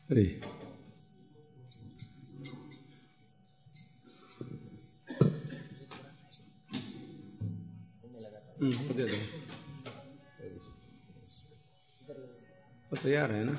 अरे दे दो, वो तैयार है ना।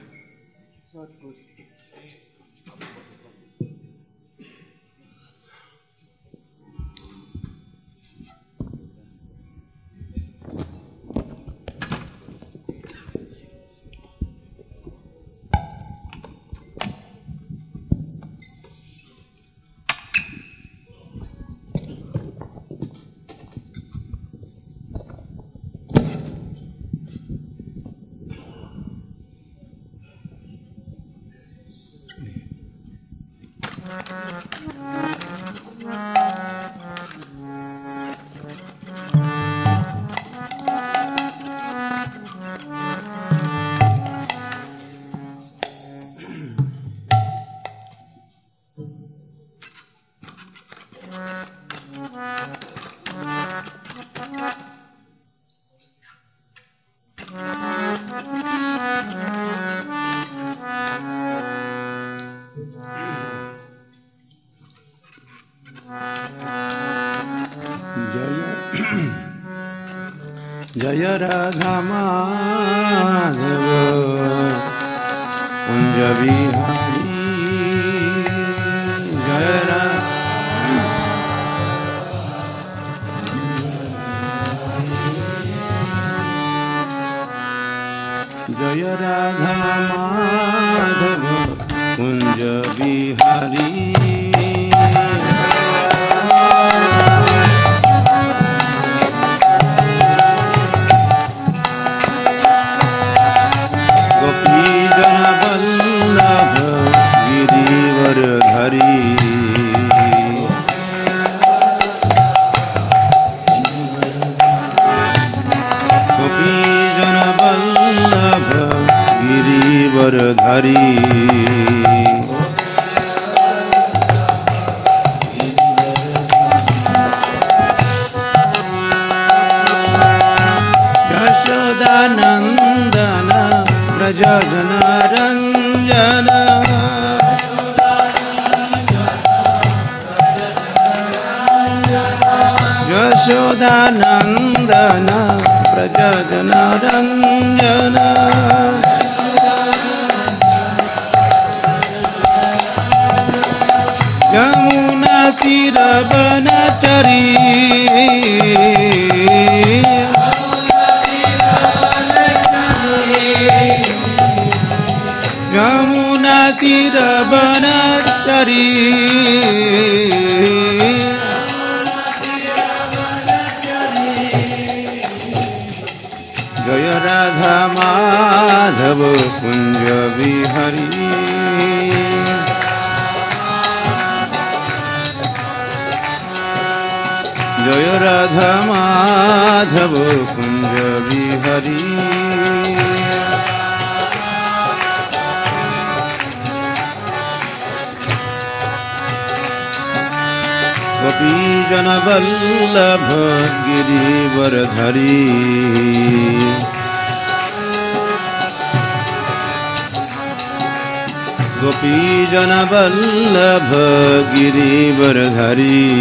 जय राधा माधव कुंज बिहारी, जय जय राधा माधव कुंज बिहारी, गिरिवरधारी यशोदानंदन व्रज जनरंजन, यशोदानंदन व्रज जनरंजन, यमुना तीर बनचरी, यमुना तीर बनचरी, जय राधा माधव कुंज बिहारी, जय राधा माधव कुंज बिहारी, गोपी जन वल्लभ गिरिवरधारी, गोपी जन वल्लभ गिरिवरधारी,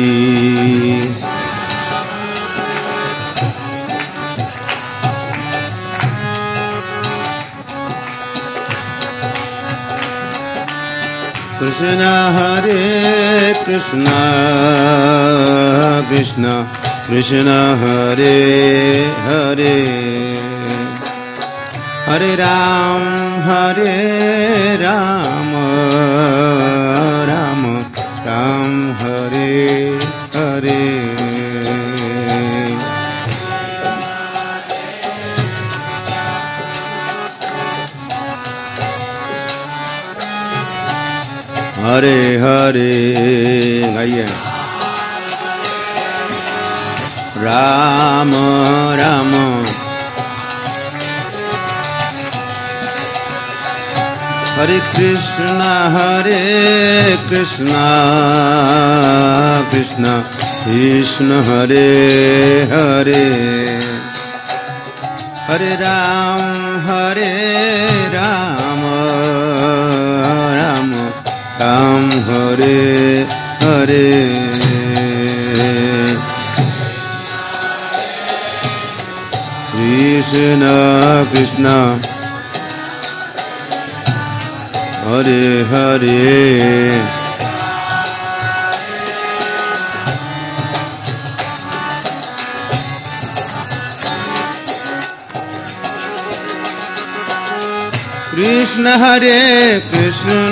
कृष्ण हरे कृष्ण कृष्ण कृष्ण हरे हरे, हरे राम राम राम राम हरे हरे, हरे हरे गाइए, राम राम हरे कृष्ण कृष्ण कृष्ण हरे हरे, हरे राम राम हरे हरे कृष्ण कृष्ण हरे हरे कृष्ण हरे कृष्ण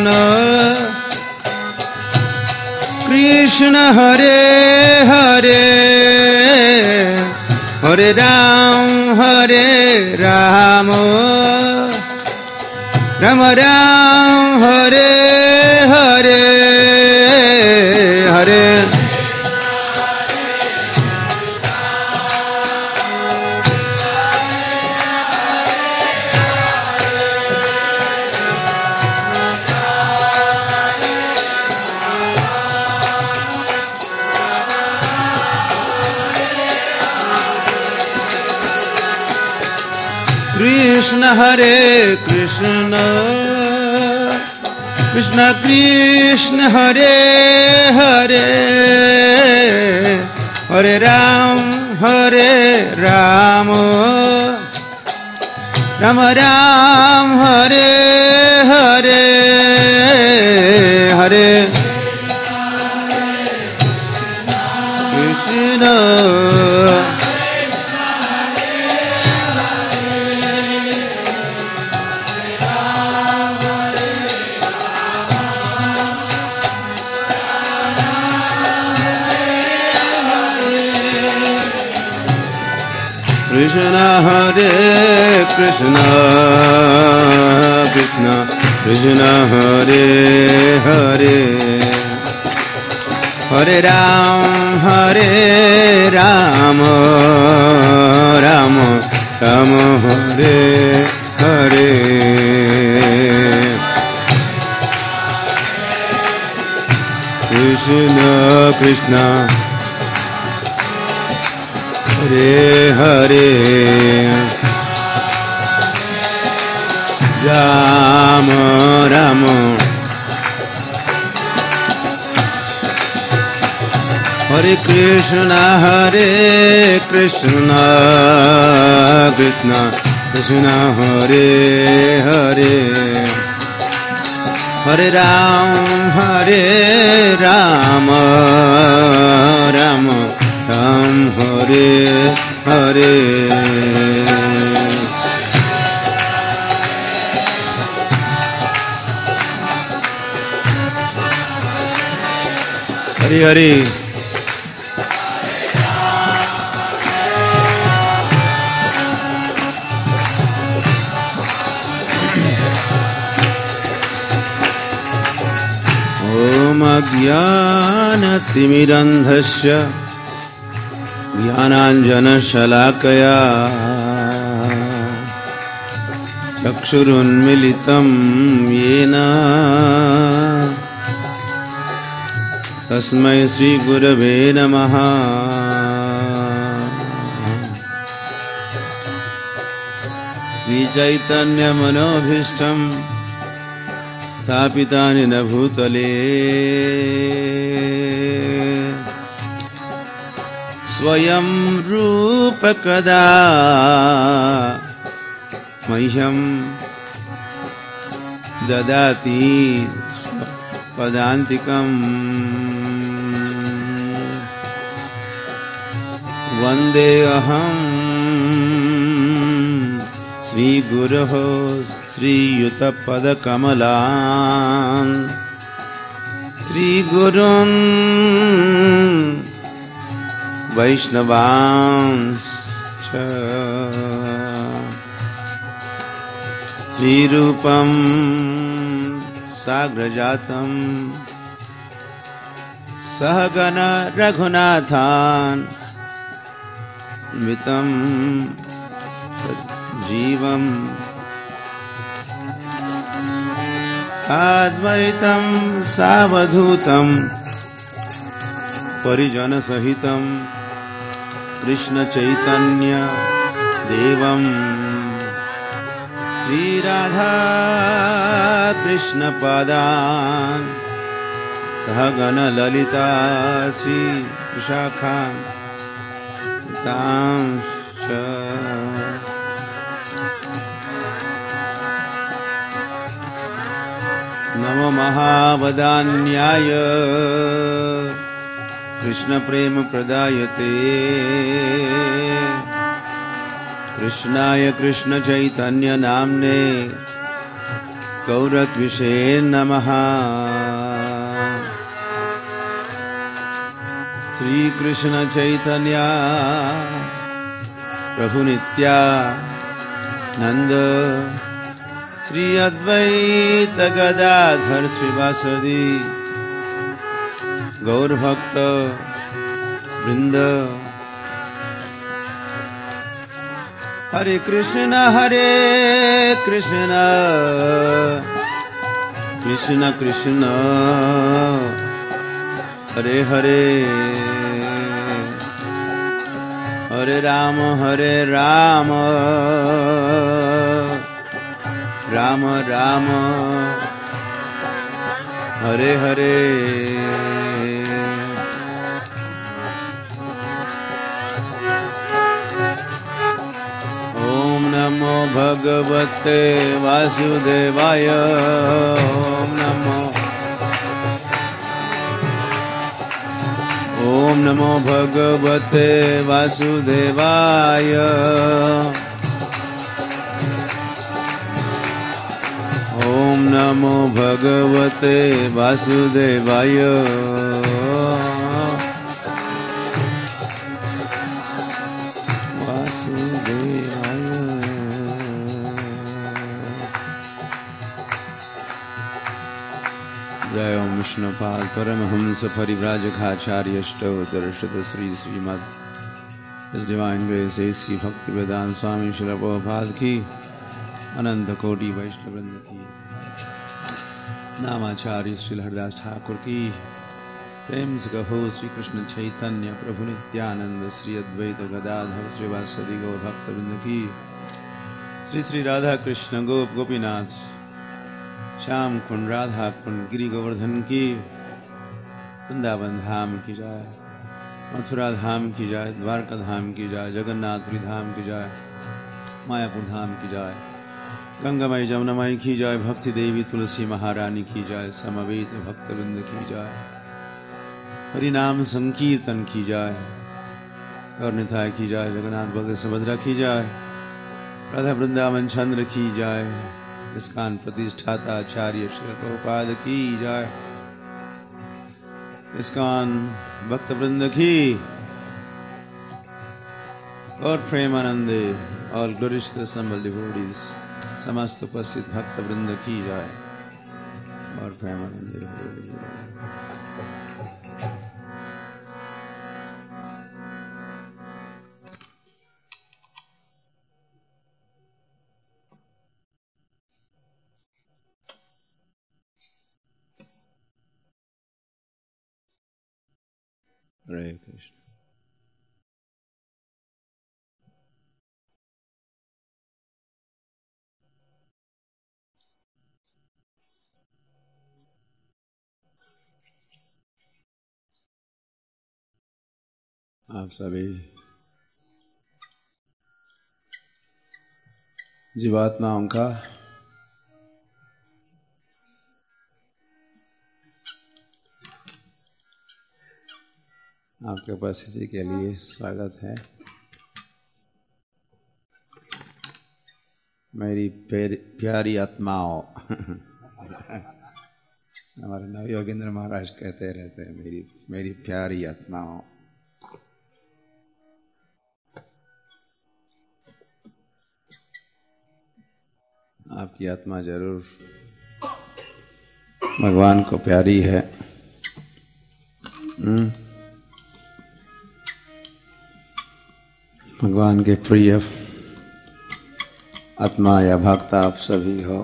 कृष्ण हरे हरे हरे राम राम राम हरे हरे हरे कृष्ण हरे कृष्ण कृष्ण कृष्ण हरे हरे हरे राम राम राम हरे हरे हरे कृष्ण कृष्ण हरे कृष्ण कृष्ण कृष्ण हरे हरे हरे राम राम राम राम हरे हरे कृष्ण कृष्ण हरे हरे राम राम हरे कृष्ण कृष्ण कृष्ण हरे हरे हरे राम राम राम राम हरे हरे हरे हरे ओम अज्ञानतिमिरन्धस्य ज्ञानाञ्जनशलाकया चक्षुरुन्मिलितं येन तस्मै श्रीगुरवे नमः। श्रीचैतन्यमनोभीष्टं स्थापितानि न भूतले स्वयं रूप कदा मह्यं ददाति पदान्तिकम् वन्दे अहं श्रीगुरोः श्रीयुतपदकमलान् श्रीगुरुन् वैष्णवांश्च श्रीरूपं साग्रजातं सहगण रघुनाथान् मितं जीवं साद्वैतं सावधूतं परिजनसहितं कृष्ण चैतन्य देवं श्री राधा कृष्ण पादान् सहगण ललिता श्री विशाखां तांश्च नमो महावदान्याय कृष्ण प्रेम प्रदायते कृष्णाय कृष्ण चैतन्य नाम्ने गौरत्विषे नमः। श्री कृष्ण चैतन्य प्रभु नित्यानंद श्री अद्वैत गदाधर श्रीवासदि गौर भक्त वृंद। हरे कृष्ण कृष्ण कृष्ण हरे हरे हरे राम राम राम हरे हरे। ओम नमो भगवते वासुदेवाय ओम नमो भगवते वासुदेवाय ओम नमो भगवते वासुदेवाय जय ओम विष्णुपाद परमहंस परिव्राजकाचार्य अष्टोत्तरशत श्री श्रीमद इस डिवाइन ग्रेस एसी भक्ति वेदांत स्वामी श्रील प्रभुपाद की अनंत कोटि वैष्णव वृंद की नामाचार्य श्री हरिदास ठाकुर की प्रेम से कहो श्री कृष्ण चैतन्य प्रभु नित्यानंद श्री अद्वैत गदाधर श्रीवासदि गौर भक्त वृंद की श्री श्री राधा कृष्ण गोप गोपीनाथ श्याम कुंड राधा कुंड गिरि गोवर्धन की वृंदावन धाम की जाय मथुरा धाम की जाय द्वारका धाम की जाय जगन्नाथपुरी धाम की जाय मायापुर धाम की जाय गंगामाई जमुनामाई की जाय भक्ति देवी तुलसी महारानी की जाय समवेत भक्तवृंद की जाय हरि नाम संकीर्तन की जाय और निताय की जाय जगन्नाथ बलदेव सुभद्रा की जाय राधा वृंदावन चंद्र की जाय इस्कान प्रतिष्ठाता आचार्य श्री प्रभुपाद की जाय इस्कान भक्त वृंद की और प्रेमानंदे all glories to the assembled devotees समस्त उपस्थित भक्त वृंद की जाय और प्रेमानंदे। हरे कृष्ण। आप सभी जीवात्माओं का आपके उपस्थिति के लिए स्वागत है। मेरी प्यारी आत्माओं हमारे नव योगेंद्र महाराज कहते रहते हैं मेरी प्यारी आत्माओं। आपकी आत्मा जरूर भगवान को प्यारी है। भगवान के प्रिय आत्मा या भक्त आप सभी हो।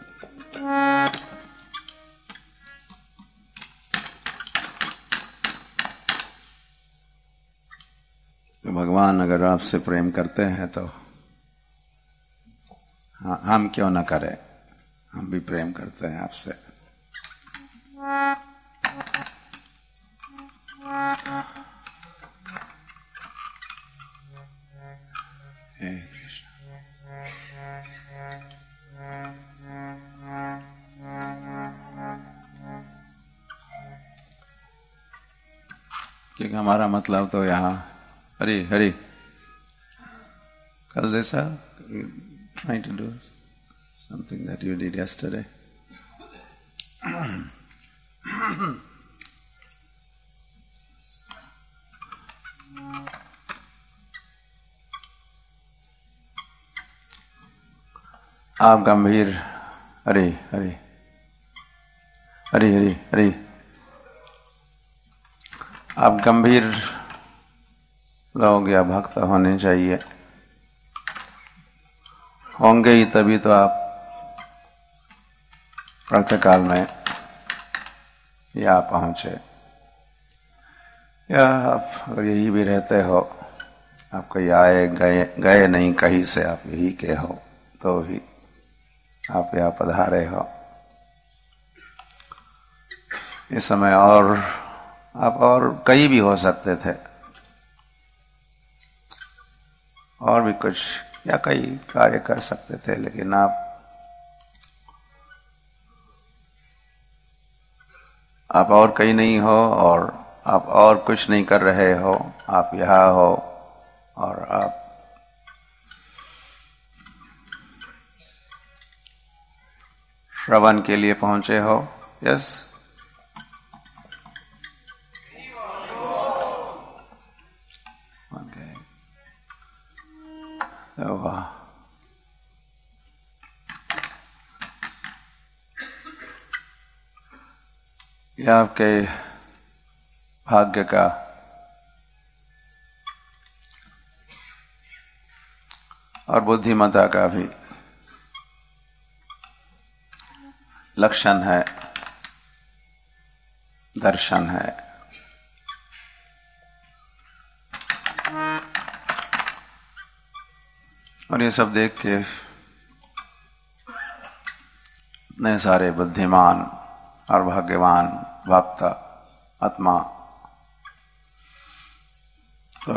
तो भगवान अगर आपसे प्रेम करते हैं तो हम क्यों ना करें, हम भी प्रेम करते हैं आपसे। क्योंकि हमारा मतलब तो यहाँ हरी हरी कल जैसा trying to do something that you did yesterday. आप गंभीर हरी हरी हरी हरी हरी आप गंभीर लोग या भक्त होने चाहिए, होंगे ही तभी तो आप प्रातःकाल में यहाँ पहुंचे। या आप अगर यही भी रहते हो, आप कहीं आए गए नहीं कहीं से, आप यही के हो तो भी आप यहाँ पधारे हो। इस समय और आप और कहीं भी हो सकते थे, और भी कुछ या कई कार्य कर सकते थे, लेकिन आप और कहीं नहीं हो और आप और कुछ नहीं कर रहे हो, आप यहाँ हो और आप श्रवण के लिए पहुंचे हो। यस, वाह, यह आपके भाग्य का और बुद्धिमत्ता का भी लक्षण है, दर्शन है। और ये सब देख के इतने सारे बुद्धिमान और भाग्यवान भक्त आत्मा, तो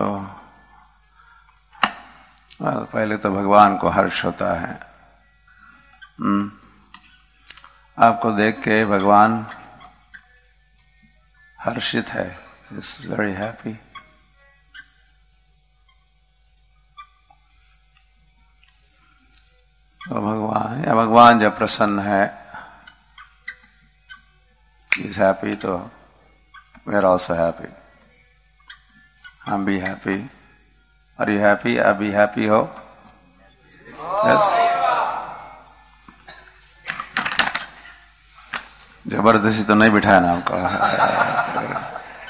पहले तो भगवान को हर्ष होता है। आपको देख के भगवान हर्षित है, इज वेरी हैप्पी। तो भगवान जब प्रसन्न है, इज हैप्पी, तो वी आर ऑल्सो हैप्पी। हम भी हैप्पी। Are you happy? आप भी हैप्पी हो? यस। जबरदस्ती तो नहीं बिठाया ना आपको।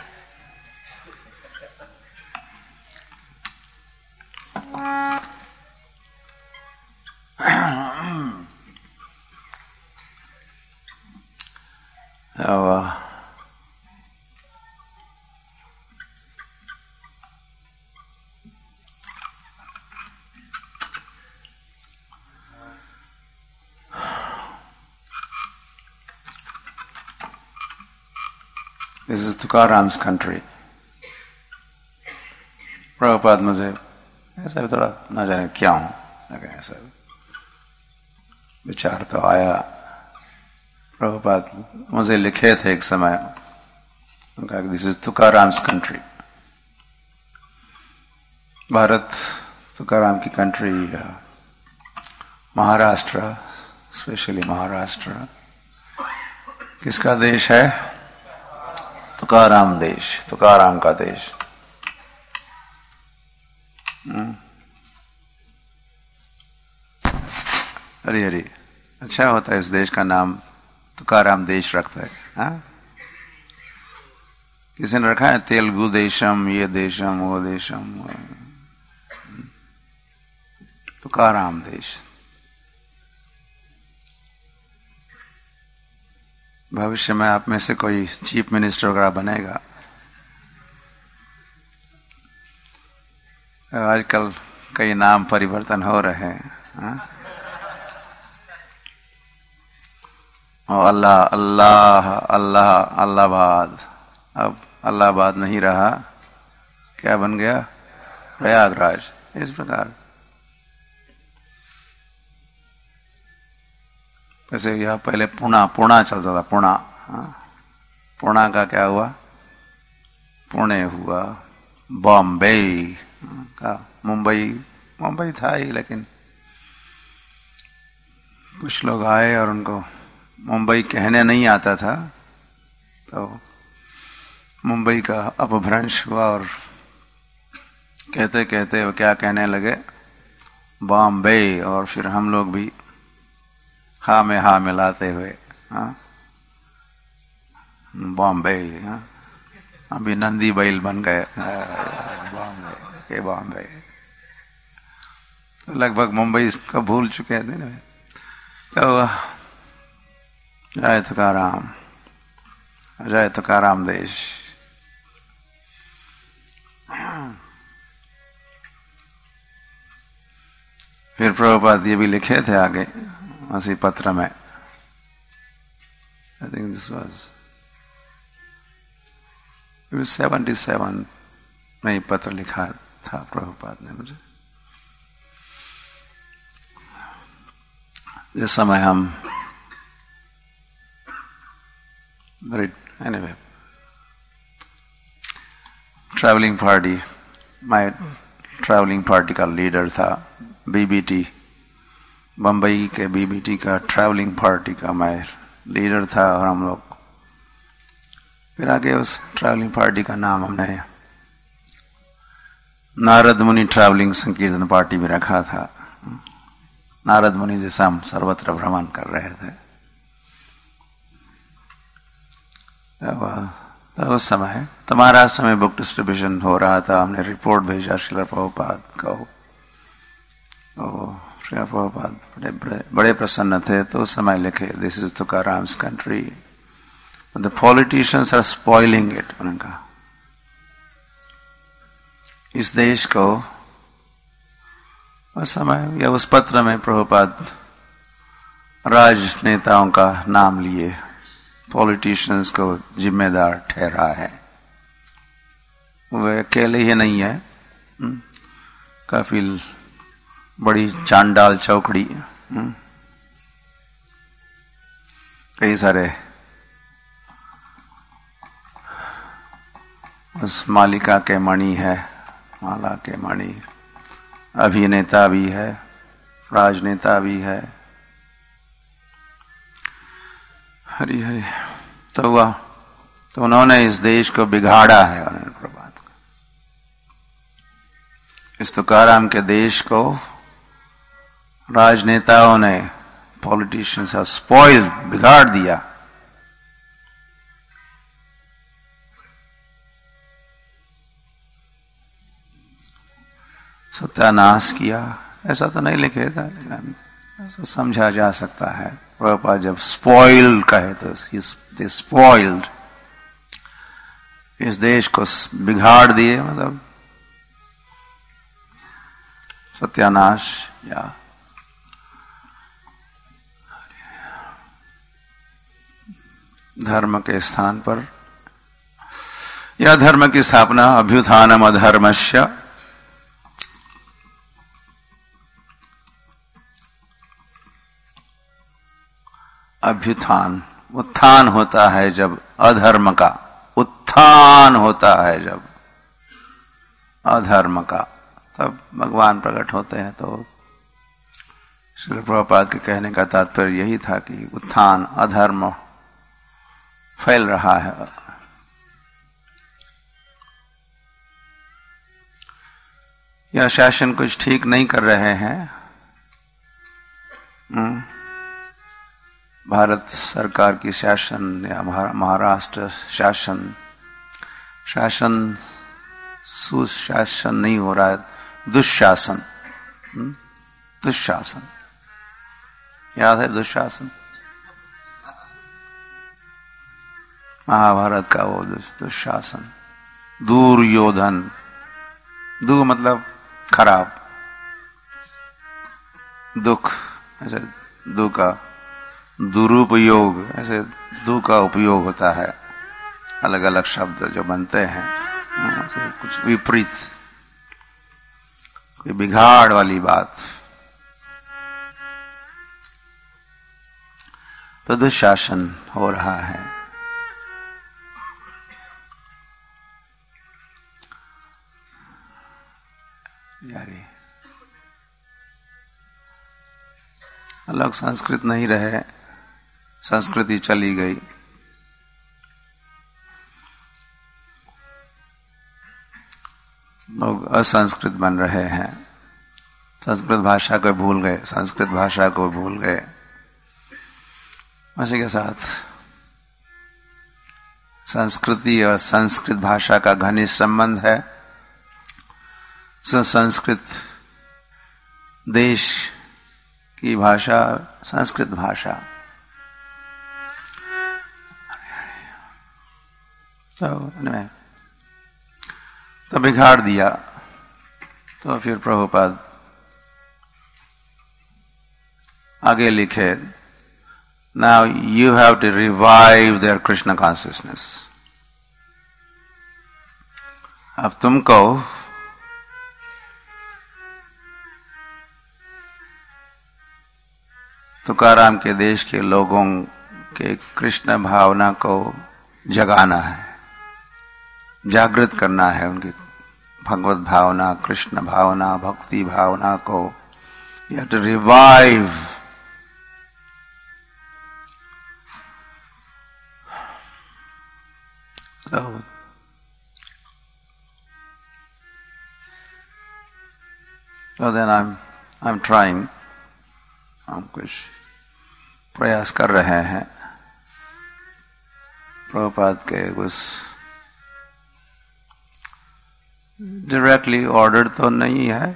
This is Tukaram's country. Prabhupada मुझे ऐसा भी थोड़ा न जाने क्या हूं, लेकिन ऐसा विचार तो आया। प्रभुपाद मुझे लिखे थे एक समय, उनका this is Tukaram's country. Bharat Tukaram की कंट्री, महाराष्ट्र, स्पेशली महाराष्ट्र किसका देश है? तुकाराम देश, तुकाराम का देश। हरी हरी, अच्छा होता है इस देश का नाम तुकाराम देश रखता है। हाँ, किसी ने रखा है तेलुगु देशम, ये देशम, वो देशम, तुकाराम देश। भविष्य में आप में से कोई चीफ मिनिस्टर वगैरह बनेगा। आजकल कई नाम परिवर्तन हो रहे हैं। और अल्लाह अल्लाह अल्लाह अल्लाहबाद, अब इलाहाबाद नहीं रहा, क्या बन गया? प्रयागराज। इस प्रकार वैसे यह पहले पुणा चलता था, पुणा का क्या हुआ? पुणे हुआ। बॉम्बे का, मुंबई था ही, लेकिन कुछ लोग आए और उनको मुंबई कहने नहीं आता था, तो मुंबई का अपभ्रंश हुआ और कहते कहते वो क्या कहने लगे? बॉम्बे। और फिर हम लोग भी हा में हा मिलाते हुए बॉम्बे, अभी नंदी बैल बन गए, बॉम्बे। तो लगभग मुंबई को भूल चुके थे ना। तो जय तुकाराम, जय तुकाराम देश। फिर प्रभुपाद ये भी लिखे थे आगे उसी पत्र में, आई थिंक दिस वाज 77 में ही पत्र लिखा था प्रभुपाद ने मुझे। जिस समय हम anyway, ट्रैवलिंग पार्टी, मैं ट्रैवलिंग पार्टी का लीडर था, बीबीटी, बम्बई के बीबीटी का ट्रैवलिंग पार्टी का मैं लीडर था। और हम लोग फिर आगे उस ट्रैवलिंग पार्टी का नाम हमने नारद मुनि ट्रैवलिंग संकीर्तन पार्टी में रखा था। नारद मुनि जैसा हम सर्वत्र भ्रमण कर रहे थे। तो उस समय तो महाराष्ट्र में बुक डिस्ट्रीब्यूशन हो रहा था। हमने रिपोर्ट भेजा श्रील प्रभुपाद को। श्रील प्रभुपाद बड़े प्रसन्न थे। तो उस समय लिखे, this is Tukaram's country, the politicians are spoiling it. उन्होंने कहा इस देश को, उस समय या उस पत्र में प्रभुपाद राजनेताओं का नाम लिए, पॉलिटिशियंस को जिम्मेदार ठहरा है। वे अकेले ही नहीं है, काफी बड़ी चांडाल चौकड़ी, कई सारे उस मालिका के मणि है, माला के मणि, अभिनेता भी है, राजनेता भी है। हरि हरि। तो हुआ, तो उन्होंने इस देश को बिगाड़ा है। उन्होंने प्रभात को, इस तुकाराम के देश को राजनेताओं ने, पॉलिटिशियंस आर स्पॉइल्ड, बिगाड़ दिया। सत्यानाश किया। ऐसा तो नहीं लिखे था, ऐसा समझा जा सकता है। प्रभुपाद जब स्पॉइल्ड कहे तो दे स्पॉइल्ड, इस देश को बिगाड़ दिए, मतलब सत्यानाश। या धर्म के स्थान पर, या धर्म की स्थापना, अभ्युत्थानम अधर्मस्य, अभ्युत्थान, उत्थान होता है जब अधर्म का, उत्थान होता है जब अधर्म का, तब भगवान प्रकट होते हैं। तो श्रील प्रभुपाद के कहने का तात्पर्य यही था कि उत्थान, अधर्म फैल रहा है। यह शासन कुछ ठीक नहीं कर रहे हैं। भारत सरकार की शासन या महाराष्ट्र शासन सुशासन नहीं हो रहा है, दुशासन। दुशासन याद है? दुशासन महाभारत का वो दुशासन। दुर्योधन, दु मतलब खराब, दुख, ऐसे दु का दुरुपयोग, ऐसे दु का उपयोग होता है। अलग अलग शब्द जो बनते हैं कुछ विपरीत, कोई बिगाड़ वाली बात, तो दुशासन हो रहा है। यारी लोग संस्कृत नहीं रहे, संस्कृति चली गई। लोग असंस्कृत बन रहे हैं, संस्कृत भाषा को भूल गए, संस्कृत भाषा को भूल गए। उसी के साथ संस्कृति और संस्कृत भाषा का घनिष्ठ संबंध है। संस्कृत देश की भाषा, संस्कृत भाषा। तो बिगाड़ दिया। तो फिर प्रभुपाद आगे लिखे, now you have to revive their Krishna consciousness. अब तुमको तुकाराम के देश के लोगों के कृष्ण भावना को जगाना है, जागृत करना है, उनकी भगवत भावना, कृष्ण भावना, भक्ति भावना को। You have to revive. So then I'm trying. हम कुछ प्रयास कर रहे हैं। प्रभुपाद के उस डायरेक्टली ऑर्डर तो नहीं है,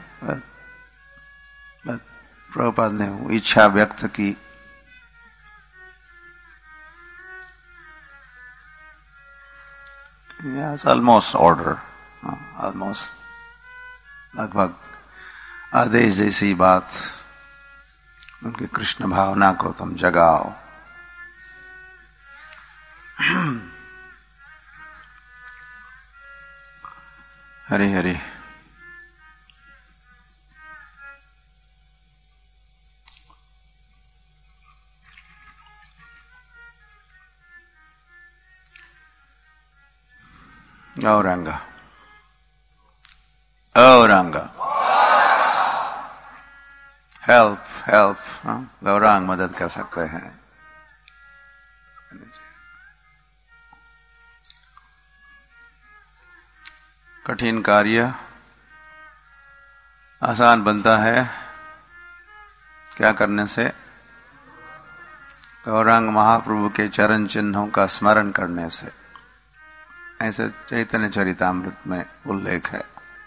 प्रभुपाद ने इच्छा व्यक्त की। Yes, almost order, almost लगभग आदेश जैसी बात, उनकी कृष्ण भावना को तुम जगाओ। हरे हरे। औरंगा औरंगा हेल्प हेल्प, गौरांग मदद कर सकते हैं। कठिन कार्य आसान बनता है क्या करने से? गौरांग महाप्रभु के चरण चिन्हों का स्मरण करने से। ऐसे चैतन्य चरितामृत में उल्लेख है।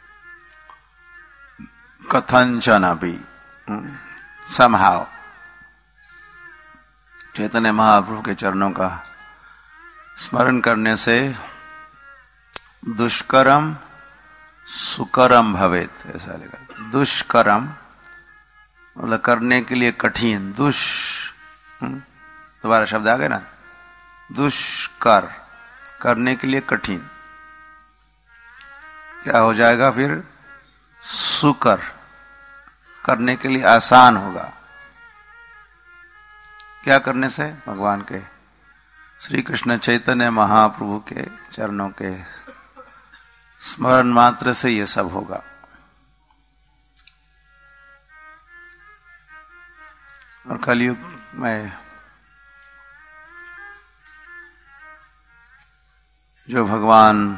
कथंचन अपि somehow चैतन्य महाप्रभु के चरणों का स्मरण करने से दुष्करम सुकरम भवेत, ऐसा लिखा। दुष्करम मतलब करने के लिए कठिन, दोबारा शब्द आ गए ना, दुष्कर, करने के लिए कठिन, क्या हो जाएगा फिर? सुकर, करने के लिए आसान होगा। क्या करने से? भगवान के श्री कृष्ण चैतन्य महाप्रभु के चरणों के स्मरण मात्र से ये सब होगा। और कलयुग में जो भगवान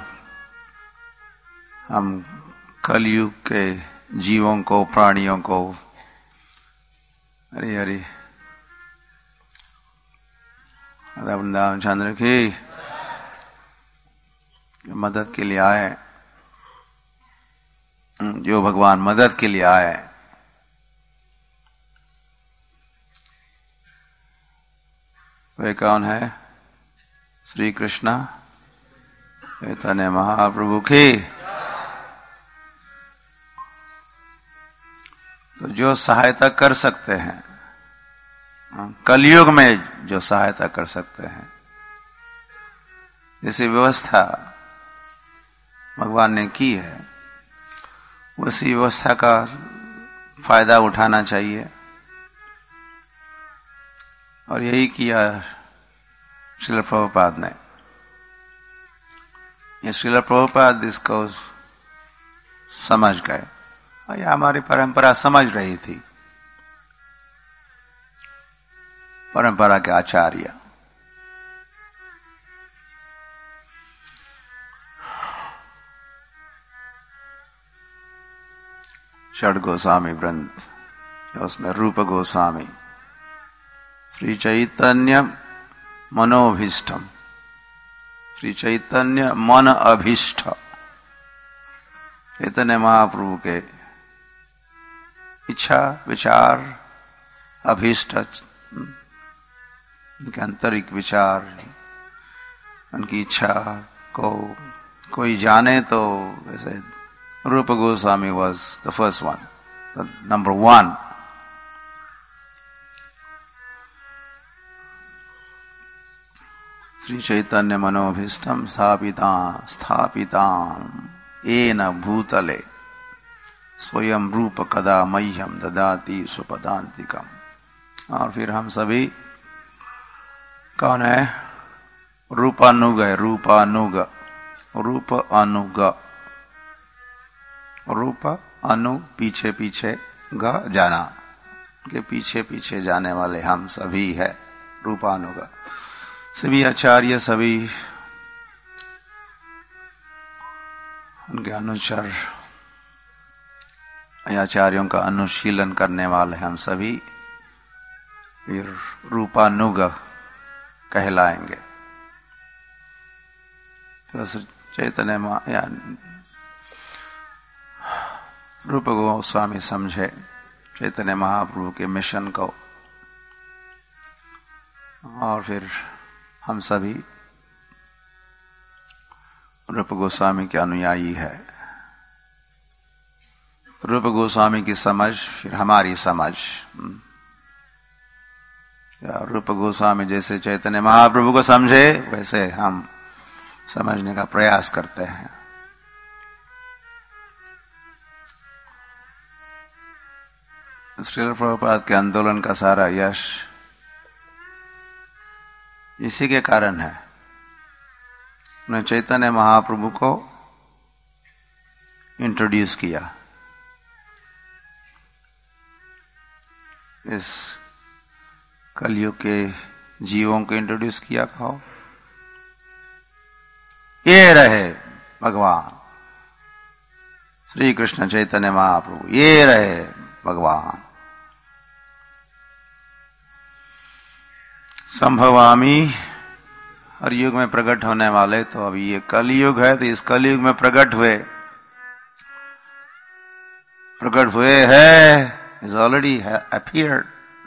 हम कलयुग के जीवों को, प्राणियों को, हरि हरि वृंदावन चंद्र की मदद के लिए आए, जो भगवान मदद के लिए आए, वे कौन है? श्री कृष्ण चैतन्य महाप्रभु की। तो जो सहायता कर सकते हैं, कलयुग में जो सहायता कर सकते हैं, जैसे व्यवस्था भगवान ने की है, उसी व्यवस्था का फायदा उठाना चाहिए। और यही किया श्रील प्रभुपाद ने। ये श्रील प्रभुपाद इसको समझ गए और यह हमारी परंपरा समझ रही थी। परंपरा के आचार्य षड गोस्वामी ग्रंथ, उसमें रूप गोस्वामी श्री चैतन्य मनोभीष्टम, श्री चैतन्य मन अभीष्ट, चैतन्य महाप्रभु के इच्छा विचार अभीष्ट, उनके आंतरिक विचार, उनकी इच्छा को कोई जाने तो वैसे Rupa Goswami was the first one, the number one. Sri Chaitanya Manobhistam Sthapitam Ena Bhutale Swayam Rupa Kada Mahyam Dadati Supadantikam. और फिर हम सभी कौन है? रूपानुग है, रूपानुग, रूप अनुग, रूप अनु पीछे पीछे ग जाना, के पीछे पीछे जाने वाले हम सभी है, रूपानुग। सभी आचार्य, सभी उनके अनुचर, आचार्यों का अनुशीलन करने वाले हम सभी फिर रूपानुग कहलाएंगे। तो चैतन्य रूप गोस्वामी समझे चैतन्य महाप्रभु के मिशन को, और फिर हम सभी रूप गोस्वामी के अनुयायी है। रूप गोस्वामी की समझ फिर हमारी समझ, रूप गोस्वामी जैसे चैतन्य महाप्रभु को समझे वैसे हम समझने का प्रयास करते हैं। श्रील प्रभुपाद के आंदोलन का सारा यश इसी के कारण है। उन्होंने चैतन्य महाप्रभु को इंट्रोड्यूस किया, इस कलयुग के जीवों को इंट्रोड्यूस किया। कहो ये रहे भगवान श्री कृष्ण चैतन्य महाप्रभु, ये रहे भगवान। संभवामी, हर युग में प्रकट होने वाले, तो अभी ये कलयुग है तो इस कलयुग में प्रकट हुए है, is already appeared.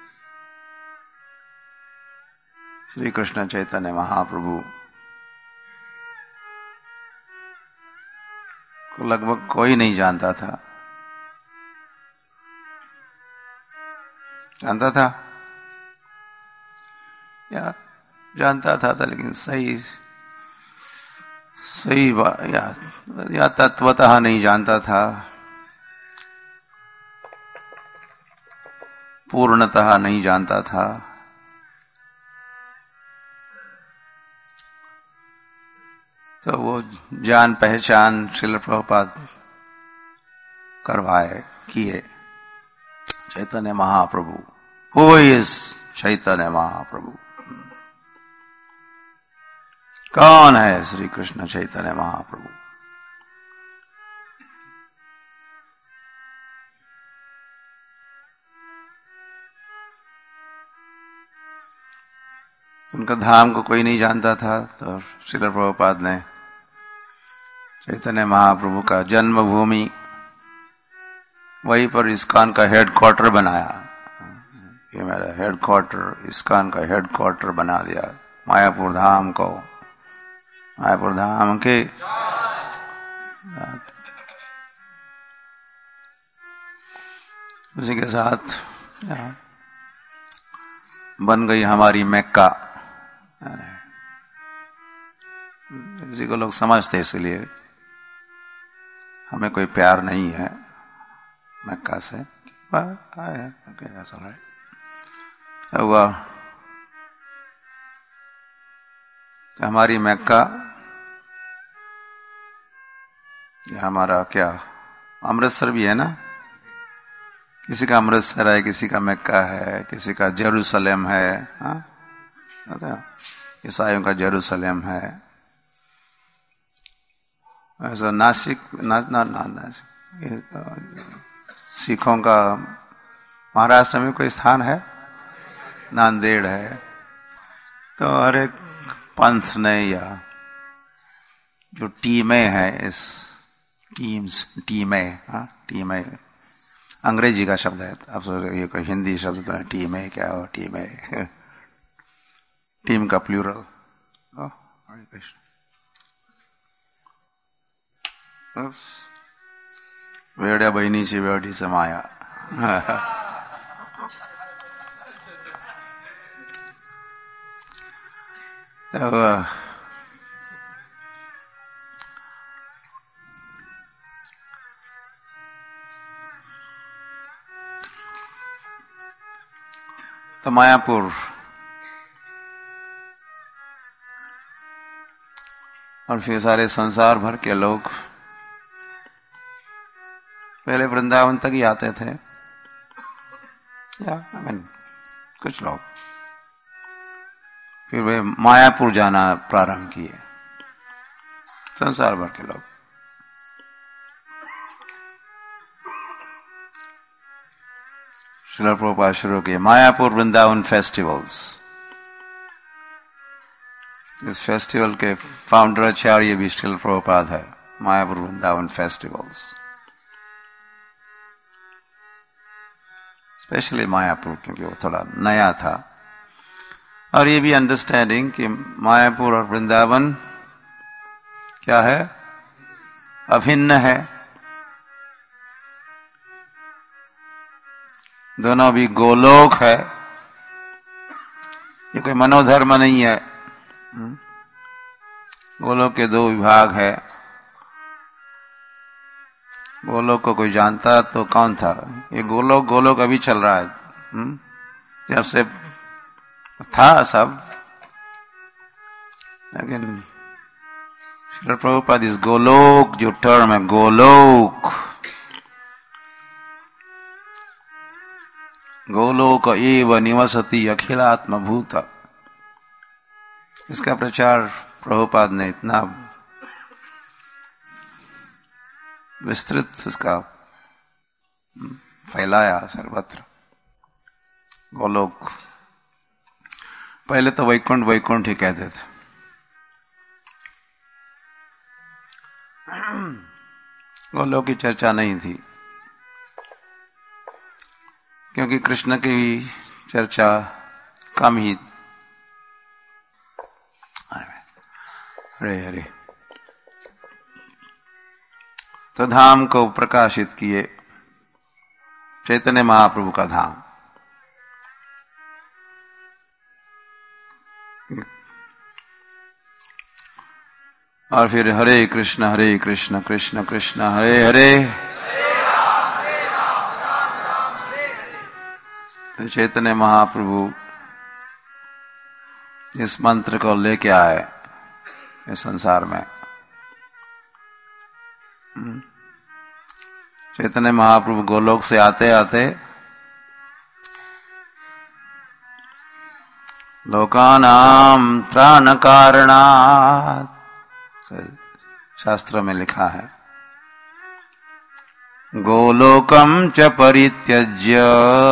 Shri Krishna Chaitanya Mahaprabhu को लगभग कोई नहीं जानता था। जानता था या जानता था लेकिन सही या तत्वतः नहीं जानता था, पूर्णतः नहीं जानता था। तो वो जान पहचान श्रील प्रभुपाद करवाए किए। चैतन्य महाप्रभु, हु इज चैतन्य महाप्रभु, कौन है श्री कृष्ण चैतन्य महाप्रभु? उनका धाम को कोई नहीं जानता था, तो श्रील प्रभुपाद ने चैतन्य महाप्रभु का जन्मभूमि वहीं पर इस्कॉन का हेडक्वार्टर बनाया। ये मेरा हेडक्वार्टर, इस्कॉन का हेडक्वार्टर बना दिया मायापुर धाम को। मायापुर धाम के उसी के साथ बन गई हमारी मक्का। इसी को लोग समझते, इसलिए हमें कोई प्यार नहीं है मक्का से। हुआ हमारी मक्का, हमारा क्या अमृतसर भी है ना, किसी का अमृतसर है, किसी का मक्का है, किसी का जेरूसलम है, ईसाइयों का जेरूसलम है। ऐसा नासिक सिखों का महाराष्ट्र में कोई स्थान है, नांदेड़ है। तो हर एक पंथ ने या जो टीमें हैं, इस टीमें अंग्रेजी का शब्द है, अब ये कोई हिंदी शब्द तो है, टीमें क्या हो, टीमें टीम का प्लूरल। हरे कृष्ण। वेड्या बहिणीची वेडीचं माया। तो मायापुर और फिर सारे संसार भर के लोग पहले वृंदावन तक ही आते थे, या कुछ लोग फिर वे मायापुर जाना प्रारंभ किए, संसार भर के लोग। श्रील प्रभुपाद शुरू किए मायापुर वृंदावन फेस्टिवल्स। इस फेस्टिवल के फाउंडर आचार्य भी श्रील प्रभुपाद है, मायापुर वृंदावन फेस्टिवल्स। स्पेशली मायापुर, क्योंकि वो थोड़ा नया था, और ये भी अंडरस्टैंडिंग कि मायापुर और वृंदावन क्या है, अभिन्न है, दोनों भी गोलोक है, ये कोई मनोधर्म नहीं है। गोलोक के दो विभाग है। गोलोक को कोई जानता तो कौन था? ये गोलोक अभी चल रहा है, जब से था सब, लेकिन श्रील प्रभुपाद इस गोलोक जो टर्म है, गोलोक एव निवसति अखिलात्म भूत, इसका प्रचार प्रभुपाद ने इतना विस्तृत इसका फैलाया सर्वत्र। गोलोक, पहले तो वैकुंठ ही कहते थे, गोलोक की चर्चा नहीं थी, क्योंकि कृष्ण की चर्चा कम ही। हरे हरे। तो धाम को प्रकाशित किए, चैतन्य महाप्रभु का धाम। और फिर हरे कृष्ण कृष्ण कृष्ण हरे हरे, तो चैतन्य महाप्रभु इस मंत्र को लेके आए इस संसार में। चैतन्य महाप्रभु गोलोक से आते आते लोकानाम त्राण कारणात्, शास्त्र में लिखा है, गोलोकम च परित्यज्य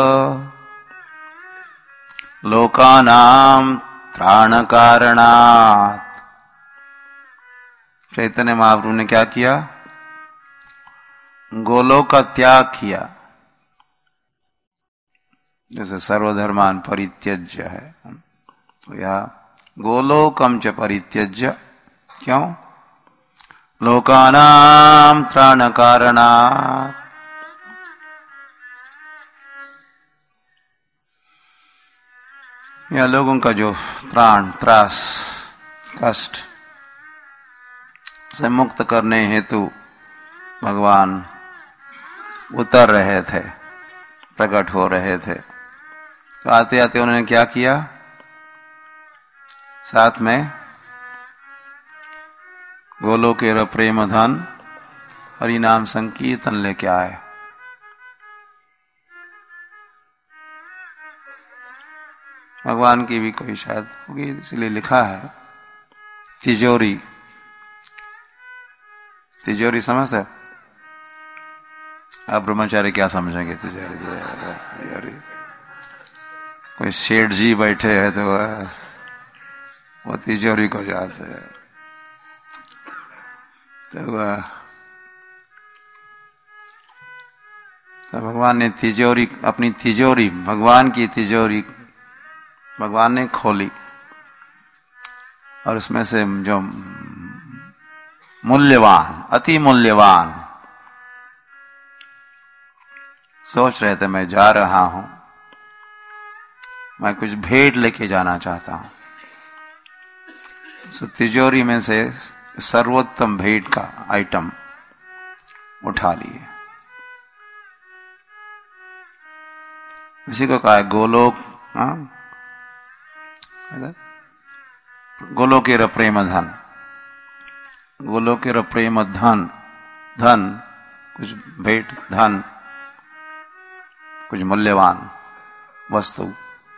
लोकानाम त्राण कारणात्। चैतन्य महाप्रभु ने क्या किया? गोलोक का त्याग किया। जैसे सर्वधर्मान परित्यज्य है, तो यह गोलोकम च परित्यज्य, क्यों? लोकानाम त्राण कारणात्। यह लोगों का जो त्राण, त्रास, कष्ट, से मुक्त करने हेतु भगवान उतर रहे थे, प्रकट हो रहे थे। तो आते आते उन्होंने क्या किया, साथ में गोलोकेर प्रेम धन हरि नाम संकीर्तन लेके आए। भगवान की भी कोई शायद होगी, इसलिए लिखा है तिजोरी। तिजोरी समझते हो? आप ब्रह्मचारी क्या समझेंगे तिजोरी? कोई सेठ जी बैठे हैं तो वो तिजोरी को जाते हैं। तो भगवान ने तिजोरी, अपनी तिजोरी, भगवान की तिजोरी भगवान ने खोली और उसमें से जो मूल्यवान, अति मूल्यवान, सोच रहे थे मैं जा रहा हूं, मैं कुछ भेंट लेके जाना चाहता हूं। सो तिजोरी में से सर्वोत्तम भेंट का आइटम उठा लिए। इसी को कहा है गोलोक, गोलोकेर प्रेम धन। गोलोकेर प्रेम धन, धन कुछ भेंट, धन कुछ मूल्यवान वस्तु,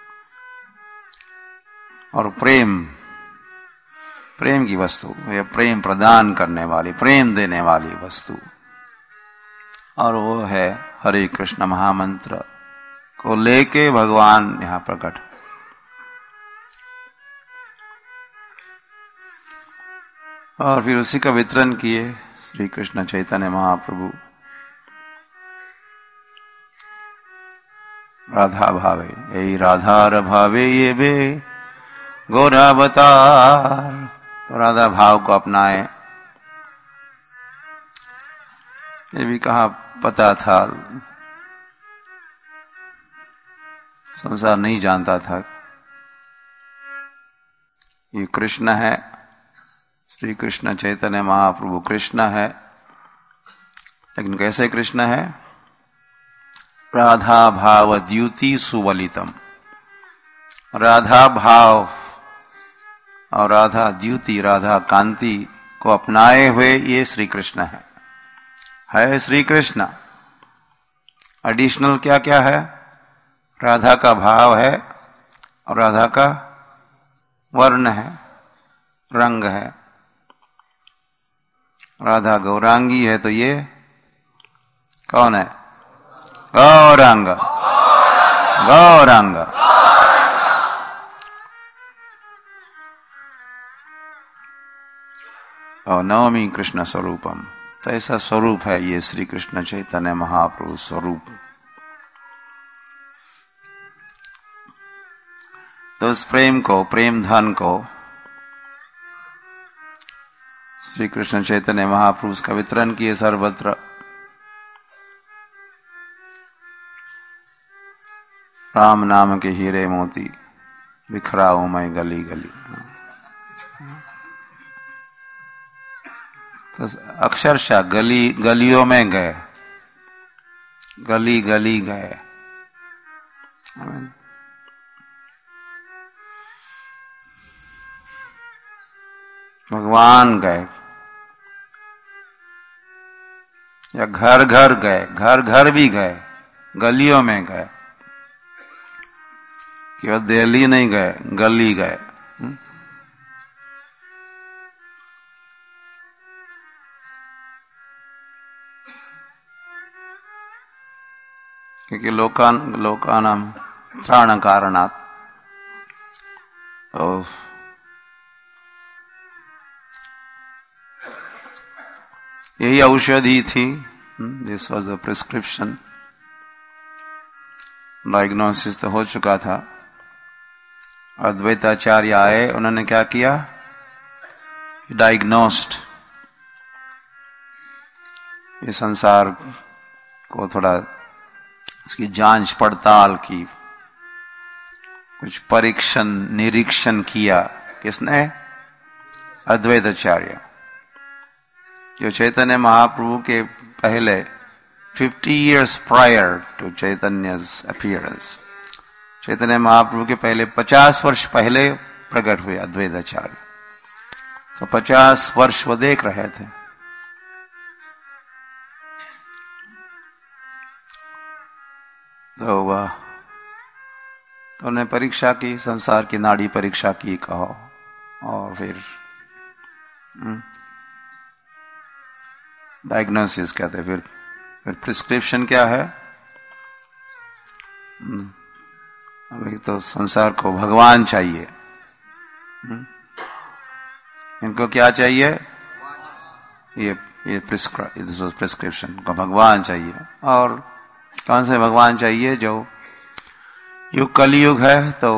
और प्रेम, प्रेम की वस्तु, यह प्रेम प्रदान करने वाली, प्रेम देने वाली वस्तु, और वो है हरे कृष्ण महामंत्र को लेके भगवान यहां प्रकट। और फिर उसी का वितरण किए श्री कृष्ण चैतन्य महाप्रभु। राधा भावे यही राधार भावे ये बे गौरावतार। तो राधा भाव को अपनाए। ये भी कहा पता था, संसार नहीं जानता था ये कृष्ण है, श्री कृष्ण चैतन्य महाप्रभु कृष्ण है। लेकिन कैसे कृष्ण है? राधा भाव द्युति सुवलितम। राधा भाव और राधा द्युति, राधा कांति को अपनाए हुए ये श्री कृष्ण है श्री कृष्ण। एडिशनल क्या क्या है? राधा का भाव है और राधा का वर्ण है, रंग है। राधा गौरांगी है तो ये कौन है? गौरांग, गौरांग। और नवमी कृष्ण स्वरूपम। तो ऐसा स्वरूप है ये श्री कृष्ण चैतन्य महाप्रभु स्वरूप। तो उस प्रेम को, प्रेम धन को श्री कृष्ण चैतन्य महाप्रभु उसका वितरण किए सर्वत्र। राम नाम के हीरे मोती बिखराऊं मैं गली गली। तो अक्षरशः गली गलियों में गए, गली गली गए। भगवान गए या घर घर गए, घर घर भी गए, गलियों में गए। केवल दिल्ली नहीं गए, गली गए। क्योंकि लोकानां त्राण कारणात्। यही औषधि थी। This was the prescription. Diagnosis तो हो चुका था। अद्वैताचार्य आए, उन्होंने क्या किया? डायग्नोस्ड, ये संसार को थोड़ा इसकी जांच पड़ताल की, कुछ परीक्षण निरीक्षण किया। किसने? अद्वैताचार्य। जो चैतन्य महाप्रभु के पहले 50 years prior to Chaitanya's appearance, Chaitanya Mahaprabhu के पहले 50 वर्ष पहले प्रकट हुए अद्वैताचार्य। तो 50 वर्ष वो देख रहे थे। तो वह तो उन्हें परीक्षा की, संसार की नाड़ी परीक्षा की कहो, और फिर डायग्नोसिस कहते, फिर प्रिस्क्रिप्शन क्या है। अभी तो संसार को भगवान चाहिए, इनको क्या चाहिए, ये प्रिस्क्रिप्शन को भगवान चाहिए। और कौन से भगवान चाहिए? जो युग कलयुग है तो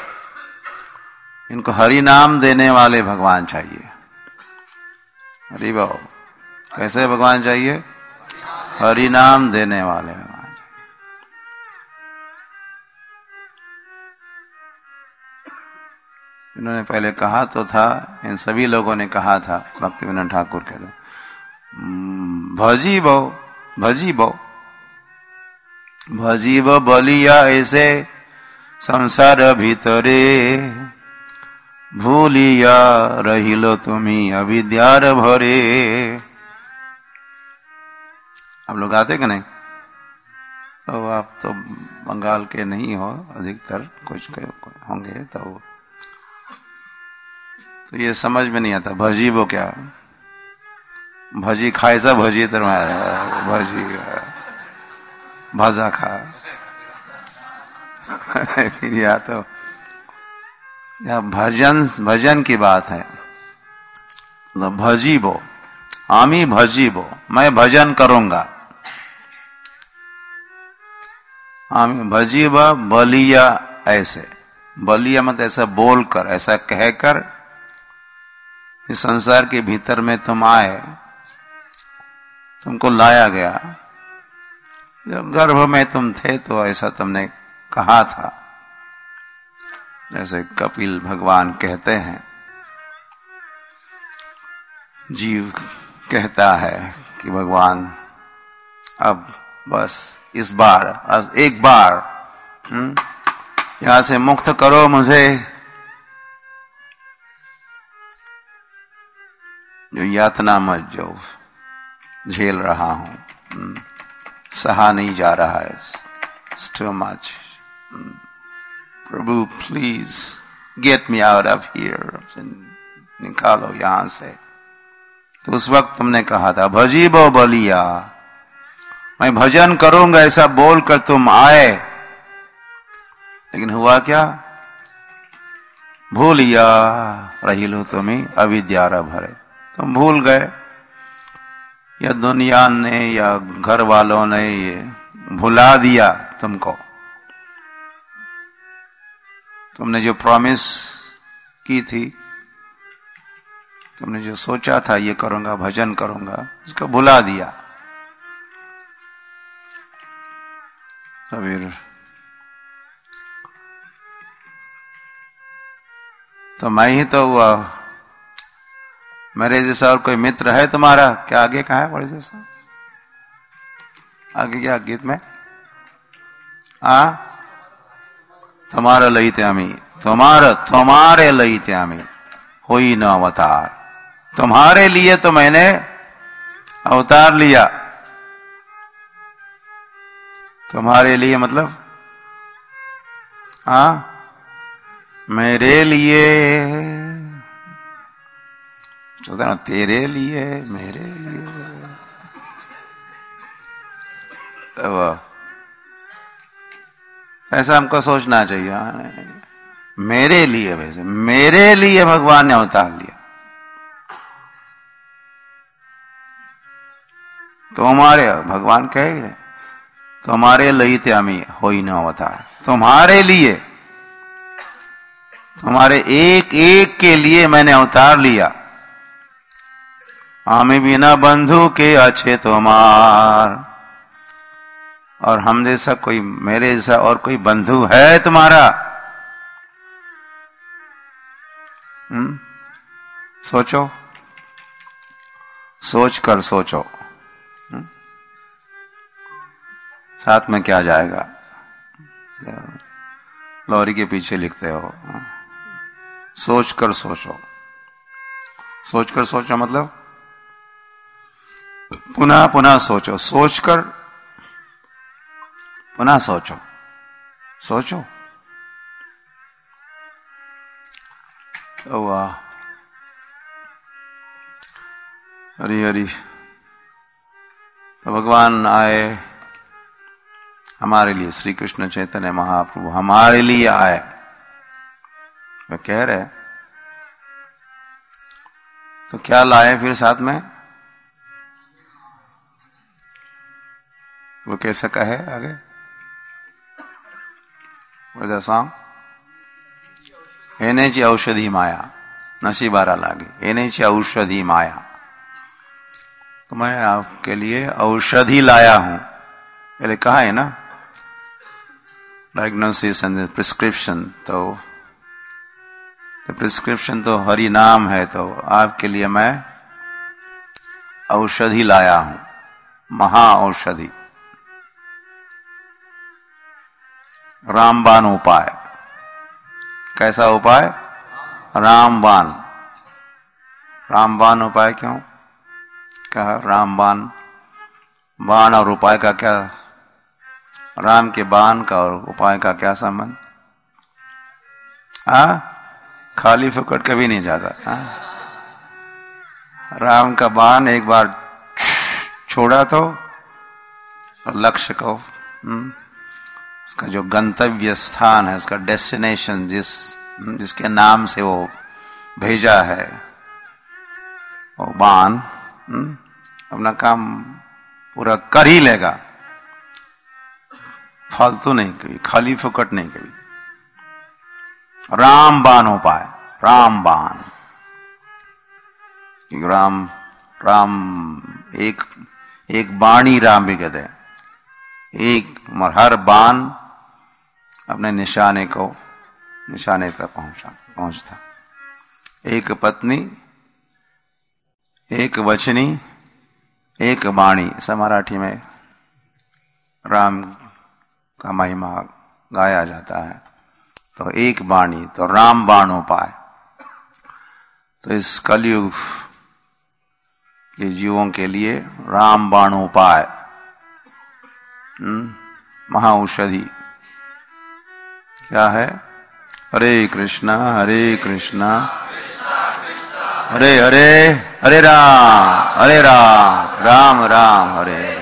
इनको हरि नाम देने वाले भगवान चाहिए। हरि बाबू, कैसे भगवान चाहिए? हरि नाम देने वाले भगवान। इन्होंने पहले कहा तो था, इन सभी लोगों ने कहा था, भक्तिविनोद ठाकुर कहते, भजीबो भजीबो भजीबो बलिया ऐसे संसार भीतरे, भूलिया रहिलो तुम्ही अविद्यार भरे। आप लोग आते कि नहीं? तो आप तो बंगाल के नहीं हो, अधिकतर कुछ होंगे, तो ये समझ में नहीं आता। भजी वो क्या? भजी खाए सा भजी तो भजी भाजा खा फिर या तो या भजन की बात है। तो भजीबो, आमी भजीबो, मैं भजन करूंगा। आमी भजीबा बलिया ऐसे, बलिया मत ऐसा बोलकर, ऐसा कहकर इस संसार के भीतर में तुम आए, तुमको लाया गया। जब गर्भ में तुम थे तो ऐसा तुमने कहा था, जैसे कपिल भगवान कहते हैं, जीव कहता है कि भगवान अब बस इस बार, एक बार यहां से मुक्त करो मुझे, जो यातना मत जो झेल रहा हूं, सहा नहीं जा रहा है, too much, Prabhu please get me out of here, निकालो यहां से। तो उस वक्त तुमने कहा था भजीबो बलिया, मैं भजन करूंगा ऐसा बोलकर तुम आए, लेकिन हुआ क्या? भूलिया रहिलो तुम्हें अविद्यार भरे, तुम भूल गए, या दुनिया ने या घर वालों ने ये भुला दिया तुमको। तुमने जो प्रॉमिस की थी, तुमने जो सोचा था ये करूंगा, भजन करूंगा, उसको भुला दिया। फिर तो मैं ही तो हुआ, मेरे जैसा और कोई मित्र है तुम्हारा क्या? आगे कहा है बड़े जैसा, आगे क्या गीत में? तुम्हारा लईत्यामी, तुम्हारे लईत्यामी होई न अवतार, तुम्हारे लिए तो मैंने अवतार लिया। तुम्हारे लिए मतलब मेरे लिए चलता ना, तेरे लिए, मेरे लिए। तो ऐसा हमको सोचना चाहिए, मेरे लिए, वैसे मेरे लिए भगवान ने अवतार लिया। तुम्हारे, भगवान कह ही रहे, तुम्हारे लईत्यामी होई न अवतार, तुम्हारे लिए, तुम्हारे एक एक के लिए मैंने अवतार लिया। आमी बिना बंधु के अच्छे तुम्हार, और हम जैसा कोई, मेरे जैसा और कोई बंधु है तुम्हारा? सोचो, सोच कर सोचो। साथ में क्या जाएगा? लॉरी के पीछे लिखते हो, सोच कर सोचो। सोच कर सोचो मतलब पुनः पुनः सोचो, सोचकर पुनः सोचो, सोचो। वाह, हरि हरि। तो भगवान आए हमारे लिए, श्री कृष्ण चैतन्य महाप्रभु हमारे लिए आए। वे कह रहे तो क्या लाए फिर साथ में? वो कैसे कहे आगे? वैसा सॉन्ग, एनेची औषधि माया नसीबारा लागे, एनेची औषधि माया। तो मैं आपके लिए औषधि लाया हूं। पहले कहा है ना, डायग्नोसिस एंड प्रिस्क्रिप्शन। तो प्रिस्क्रिप्शन तो हरि नाम है, तो आपके लिए मैं औषधि लाया हूं, महा औषधि, रामबाण उपाय। कैसा उपाय? रामबाण। रामबाण उपाय क्यों कहा? रामबाण, बाण और उपाय का क्या, राम के बाण का और उपाय का क्या संबंध? खाली फुकट कभी नहीं जाता। राम का बाण एक बार छोड़ा तो लक्ष्य को, उसका जो गंतव्य स्थान है, उसका डेस्टिनेशन, जिसके नाम से वो भेजा है, वो बाण अपना काम पूरा कर ही लेगा। फालतू नहीं कभी, खाली फुकट नहीं कभी। रामबाण उपाय, रामबाण। राम एक बाणी राम भी कहते हैं। एक हर बाण अपने निशाने तक पहुंचता। एक पत्नी, एक वचनी, एक बाणी। ऐसा मराठी में राम का महिमा गाया जाता है। तो एक बाणी, तो रामबाण उपाय। तो इस कलयुग के जीवों के लिए रामबाण उपाय, महाऔषधि क्या है? हरे कृष्णा हरे हरे, हरे राम राम राम हरे हरे।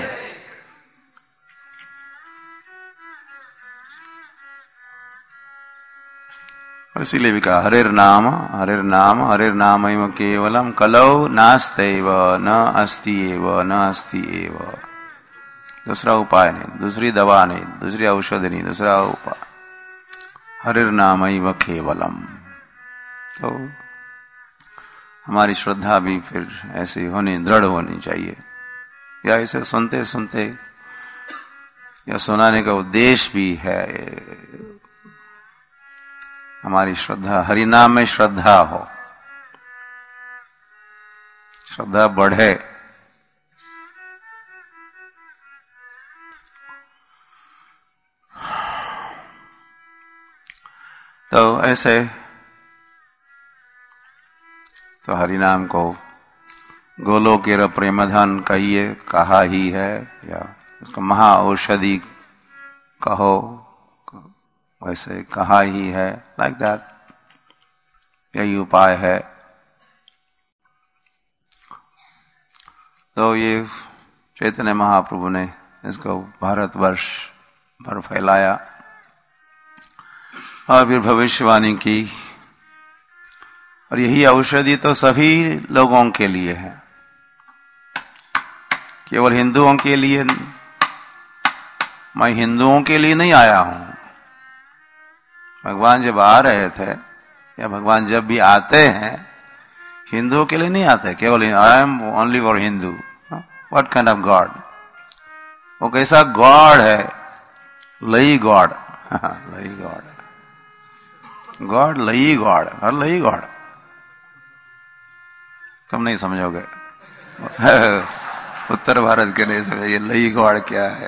इसीलिए भी कहा हरेर नाम हरेर नाम केवलम कलौ नास्त्यैव न अस्ति एव। दूसरा उपाय नहीं, दूसरी दवा नहीं, दूसरी औषधि नहीं, दूसरा उपाय हरेर नाम केवलम। तो हमारी श्रद्धा भी फिर ऐसी दृढ़ होनी चाहिए। या इसे सुनते सुनते या सुनाने का उद्देश्य भी है, हमारी श्रद्धा हरिनाम में श्रद्धा हो, श्रद्धा बढ़े। तो ऐसे तो हरिनाम को गोलोकेर प्रेमधन कहा ही है, या उसको महाऔषधि कहो, वैसे कहा ही है। लाइक दैट, यही उपाय है। तो ये चैतन्य महाप्रभु ने इसको भारतवर्ष भर फैलाया और फिर भविष्यवाणी की। और यही औषधि तो सभी लोगों के लिए है, केवल हिंदुओं के लिए। मैं हिंदुओं के लिए नहीं आया हूं। भगवान जब आ रहे थे, या भगवान जब भी आते हैं, हिंदुओं के लिए नहीं आते केवल। I am only for Hindu. What kind of god? वो कैसा गॉड है? लई गॉड। लई गॉड, गॉड लई गॉड, और लई गॉड तुम नहीं समझोगे। उत्तर भारत के नहीं समझे ये लई गौड़ क्या है।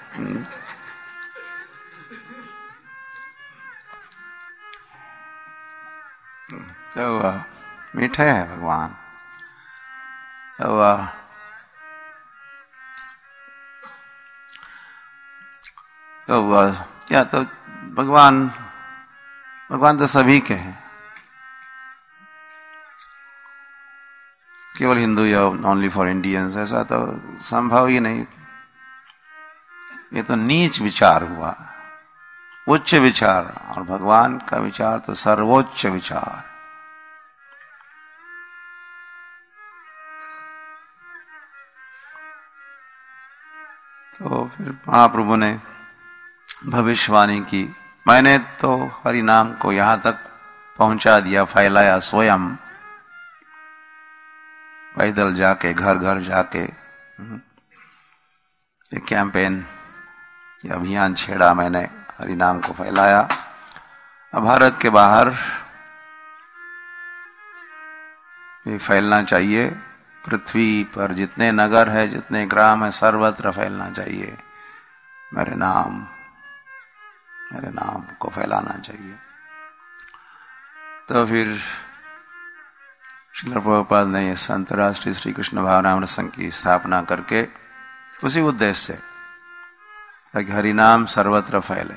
तो मीठे है भगवान। तो क्या तो भगवान तो सभी के हैं, केवल हिंदू या ओनली फॉर इंडियंस ऐसा तो संभव ही नहीं। ये तो नीच विचार हुआ, उच्च विचार, और भगवान का विचार तो सर्वोच्च विचार। तो फिर महाप्रभु ने भविष्यवाणी की। मैंने तो हरि नाम को यहां तक पहुंचा दिया, फैलाया स्वयं, पैदल जाके, घर घर जाके ये कैंपेन, ये अभियान छेड़ा मैंने, हरि नाम को फैलाया। अब भारत के बाहर ये फैलना चाहिए, पृथ्वी पर जितने नगर है, जितने ग्राम है, सर्वत्र फैलना चाहिए। मेरे नाम को फैलाना चाहिए। तो फिर श्रील प्रभुपाद ने इस अंतर्राष्ट्रीय श्री कृष्ण भावनामृत संघ की स्थापना करके उसी उद्देश्य से, ताकि हरि नाम सर्वत्र फैले।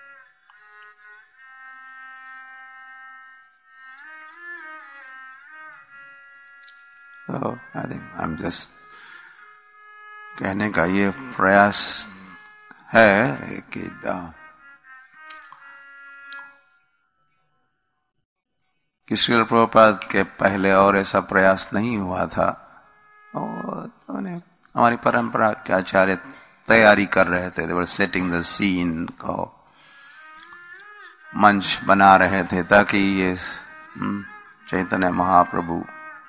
तो I think I am just कहने का ये प्रयास है कि श्रील प्रभुपाद के पहले और ऐसा प्रयास नहीं हुआ था। और हमारी परंपरा के आचार्य तैयारी कर रहे थे, they were setting the scene को मंच बना रहे थे, ताकि ये चैतन्य महाप्रभु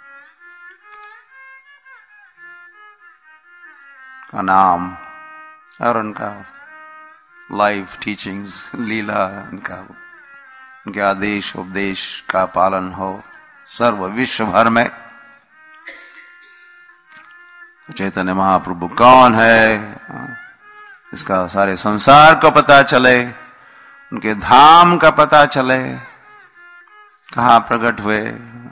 का नाम और उनका लाइव टीचिंग्स, लीला, उनके आदेश उपदेश का पालन हो सर्व विश्व भर में। चैतन्य महाप्रभु कौन है इसका सारे संसार को पता चले, उनके धाम का पता चले, कहाँ प्रकट हुए।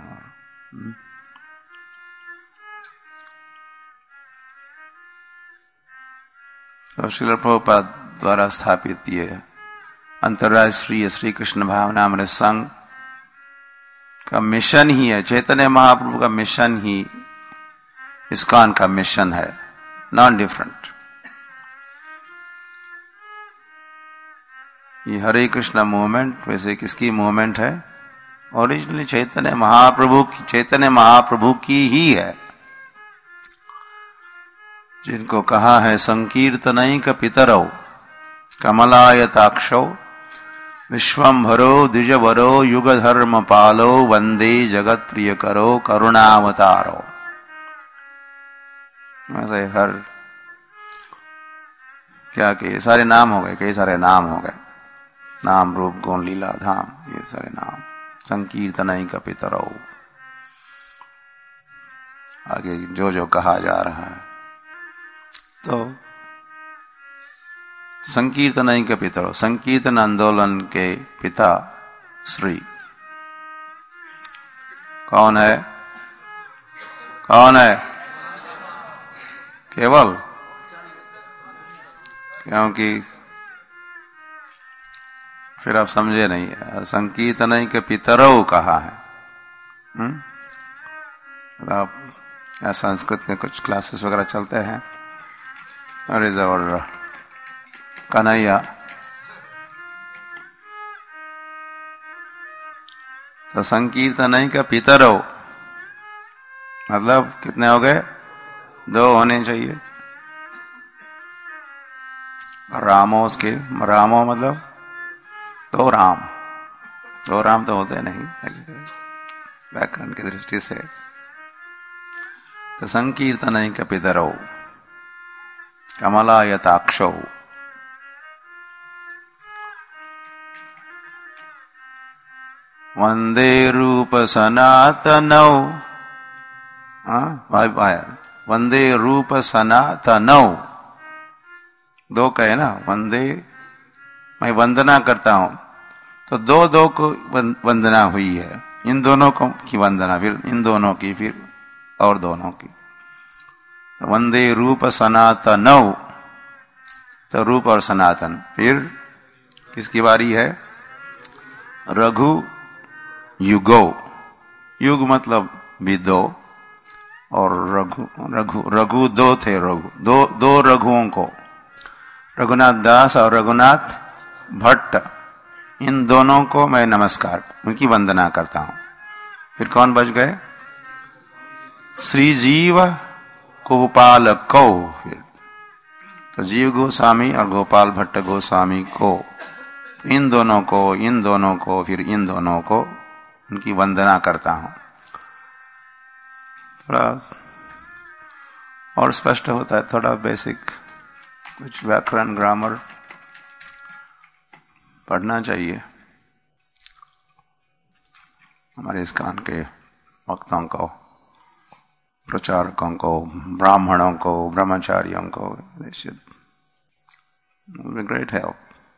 तो श्रील प्रभुपाद द्वारा स्थापित ये अंतर्राष्ट्रीय श्री कृष्ण भावनामृत संघ का मिशन ही है, चैतन्य महाप्रभु का मिशन ही इस्कॉन का मिशन है, नॉन डिफरेंट। ये हरे कृष्णा मूवमेंट वैसे किसकी मूवमेंट है? ओरिजिनली चैतन्य महाप्रभु की ही है, जिनको कहा है संकीर्तनैक पितरौ कमलायताक्षौ विश्वंभरो द्विजवरो युग धर्म पालो वंदे जगत प्रिय करो करुणावतारो। ऐसे हर क्या के सारे नाम हो गए, कई सारे नाम हो गए, नाम रूप गुण लीला धाम, ये सारे नाम संकीर्तनैक पितरौ। आगे जो जो कहा जा रहा है, तो संकीर्तनैक पितरौ, संकीर्तन आंदोलन के पिता श्री कौन है? कौन है? केवल क्योंकि फिर आप समझे नहीं, संकीर्तनैक पितरौ कहा है। आप संस्कृत के कुछ क्लासेस वगैरह चलते हैं, अरे और कन्हैया, तो संकीर्तनैक पितरौ मतलब कितने हो गए? 2 होने चाहिए। रामो के रामो मतलब 2 राम, 2 राम तो होते नहीं व्याकरण की दृष्टि से। तो संकीर्तनैक पितरौ कमलायताक्षौ वंदे रूप सनातनौ। भाई वंदे रूप सनातनौ, दो कहे ना, वंदे मैं वंदना करता हूं, तो दो दो को वंदना हुई है, इन दोनों को की वंदना, फिर इन दोनों की, फिर और दोनों की। वंदे रूप सनातनौ, तो रूप और सनातन। फिर किसकी बारी है? रघु युगो, युग मतलब भी दो, और रघु दो थे, दो रघुओं को, रघुनाथ दास और रघुनाथ भट्ट, इन दोनों को मैं नमस्कार, उनकी वंदना करता हूं। फिर कौन बच गए? श्री जीव गोपाल को, फिर तो जीव गोस्वामी और गोपाल भट्ट गोस्वामी को, इन दोनों को, फिर इन दोनों को उनकी वंदना करता हूं। थोड़ा और स्पष्ट होता है, थोड़ा बेसिक कुछ व्याकरण ग्रामर पढ़ना चाहिए हमारे इस्कॉन के भक्तों को, प्रचारकों को, ब्राह्मणों को, ब्रह्मचारियों को। Great help.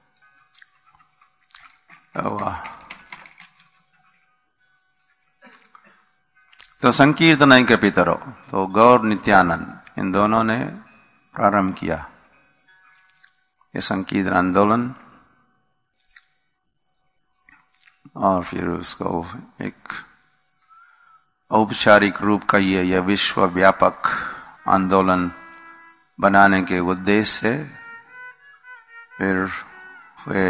तो संकीर्तन के पितरो, तो गौर नित्यानंद, इन दोनों ने प्रारंभ किया ये संकीर्तन आंदोलन, और फिर उसको एक औपचारिक रूप का यह विश्व व्यापक आंदोलन बनाने के उद्देश्य से फिर वे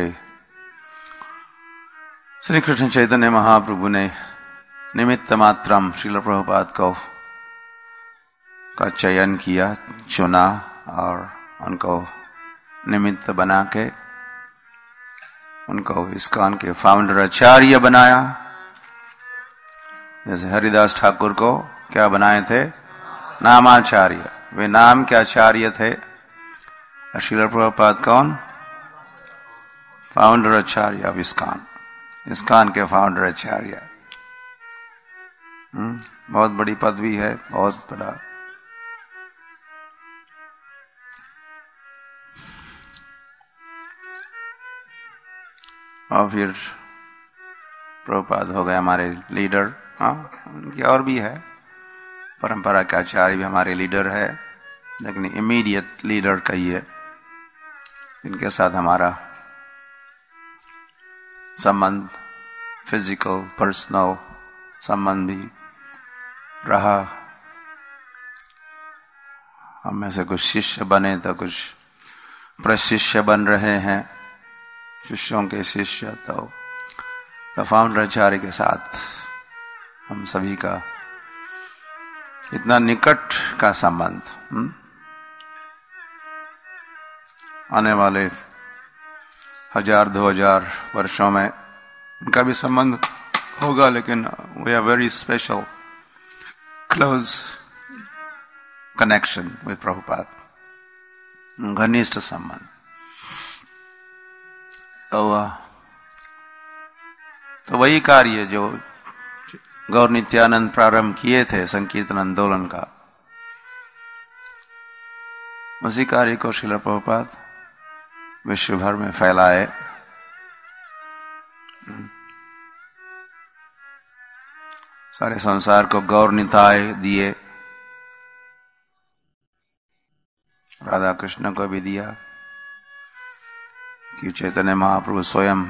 श्री कृष्ण चैतन्य महाप्रभु ने निमित्त मात्रम श्रील प्रभुपाद को का चयन किया, चुना, और उनको निमित्त बना के उनको इस्कॉन के फाउंडर आचार्य बनाया। जैसे हरिदास ठाकुर को क्या बनाए थे? नामाचार्य। वे नाम के आचार्य थे। श्रील प्रभुपाद कौन? फाउंडर आचार्य ऑफ इस्कॉन, इस्कॉन के फाउंडर आचार्य। बहुत बड़ी पदवी है, बहुत बड़ा। और फिर प्रभुपाद हो गए हमारे लीडर। हाँ, उनकी और भी है, परंपरा के आचार्य भी हमारे लीडर है, लेकिन इमीडिएट लीडर कहिए, इनके साथ हमारा संबंध, फिजिकल पर्सनल संबंध भी रहा। हम में से कुछ शिष्य बने तो कुछ प्रशिष्य बन रहे हैं, शिष्यों के शिष्य। तो फाउंडर आचार्य के साथ हम सभी का इतना निकट का संबंध, आने वाले 1000-2000 वर्षों में उनका भी संबंध होगा, लेकिन we are very special close connection with Prabhupada, घनिष्ठ संबंध। तो वही कार्य जो गौर नित्यानंद प्रारंभ किए थे संकीर्तन आंदोलन का, उसी कार्य को श्रील प्रभुपाद विश्व भर में फैलाए। सारे संसार को गौर निताय दिए, राधा कृष्ण को भी दिया, कि चैतन्य महाप्रभु स्वयं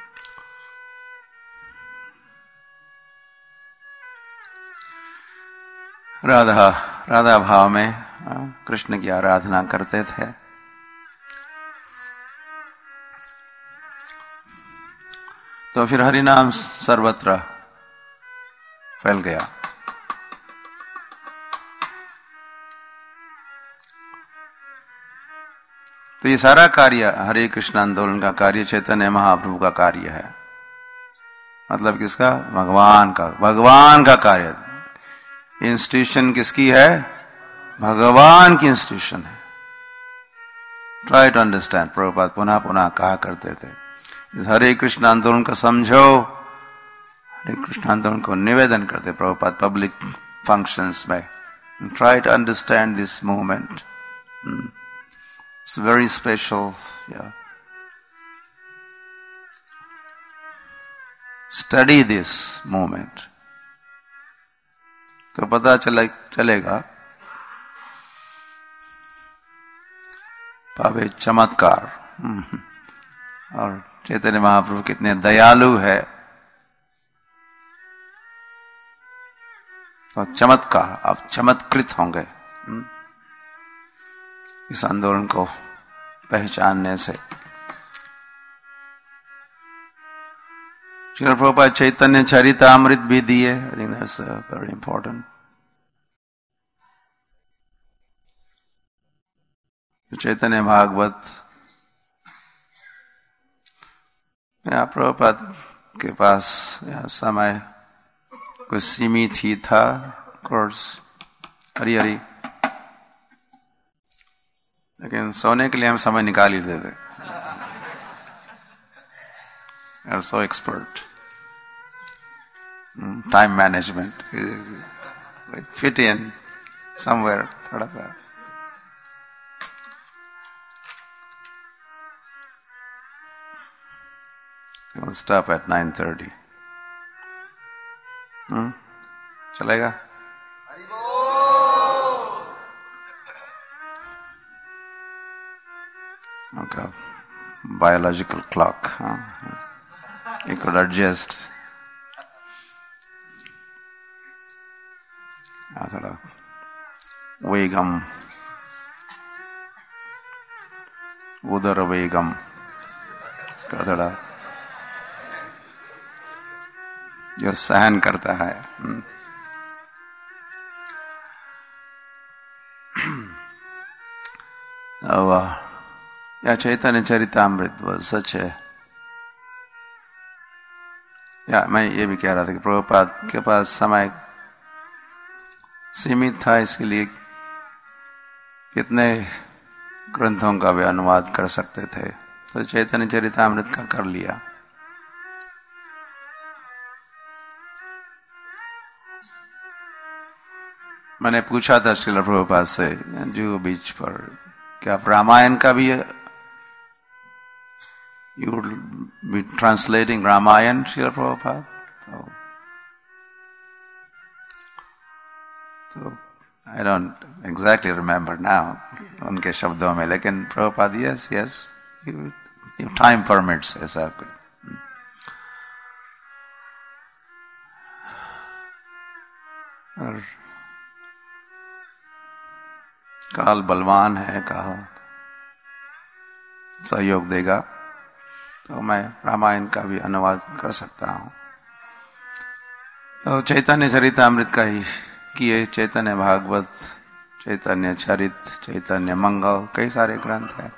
राधा भाव में कृष्ण की आराधना करते थे। तो फिर हरि नाम सर्वत्र फैल गया। तो ये सारा कार्य, हरे कृष्ण आंदोलन का कार्य चैतन्य महाप्रभु का कार्य है। मतलब किसका? भगवान का कार्य। इंस्टीट्यूशन किसकी है? भगवान की इंस्टीट्यूशन है। Try to understand. प्रभुपाद पुनः पुनः कहा करते थे, इस हरे कृष्ण आंदोलन को समझो। हरे कृष्ण आंदोलन को निवेदन करते प्रभुपाद पब्लिक फंक्शंस में, And try to understand this movement. It's very special. Yeah. Study this movement. तो पता चलेगा पावे चमत्कार। और चैतन्य महाप्रभु कितने दयालु है और चमत्कार, आप चमत्कृत होंगे इस आंदोलन को पहचानने से। श्रील प्रभुपाद चैतन्य चरितामृत भी दिए। I think that's very important. Chaitanya Bhagavata यहाँ प्रभुपाद के पास समय कुछ सीमित ही था। कोर्स हरी हरी, लेकिन सोने के लिए हम समय निकाल ही देते। Are so expert time management, fit in somewhere थोड़ा सा। We'll stop at 9:30. चलेगा? Okay. Biological clock. You could adjust. थोड़ा वेगम, उदर वेगम का थोड़ा जो सहन करता है। या चैतन्य चरितामृत was such a, या मैं ये भी कह रहा था कि प्रभुपाद के पास समय सीमित था, इसके लिए कितने ग्रंथों का भी अनुवाद कर सकते थे, तो चैतन्य चरितामृत का कर लिया। मैंने पूछा था श्रील प्रभुपाद से जुहू बीच पर, क्या आप रामायण का भी you would be translating Ramayana Srila Prabhupada? तो I don't exactly remember now उनके शब्दों में, लेकिन Prabhupada yes yes if time permits ऐसा कुछ। और काल बलवान है, काल सहयोग देगा तो मैं रामायण का भी अनुवाद कर सकता हूँ। तो चैतन्य चरितामृत का ही किए, चैतन्य भागवत, चैतन्य चरित, चैतन्य मंगल, कई सारे ग्रंथ हैं।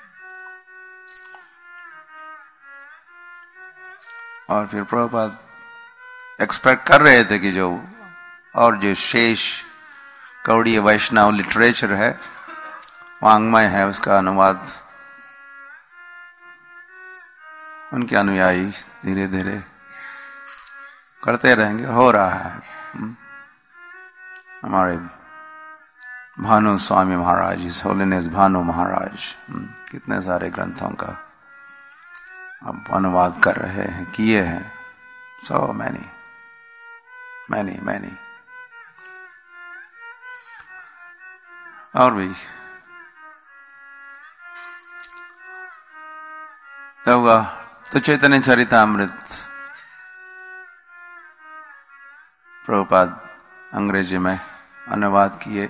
और फिर प्रभुपाद एक्सपेक्ट कर रहे थे कि जो और जो शेष गौड़ीय वैष्णव लिटरेचर है, वांग्मय है, उसका अनुवाद उनके अनुयायी धीरे धीरे करते रहेंगे। हो रहा है। हमारे भानु स्वामी महाराज, इस होलीनेस भानु महाराज कितने सारे ग्रंथों का अब अनुवाद कर रहे हैं, किए हैं। सो मैनी मैनी मैनी और भी। तो चैतन्य चरितामृत प्रभुपाद अंग्रेजी में अनुवाद किए,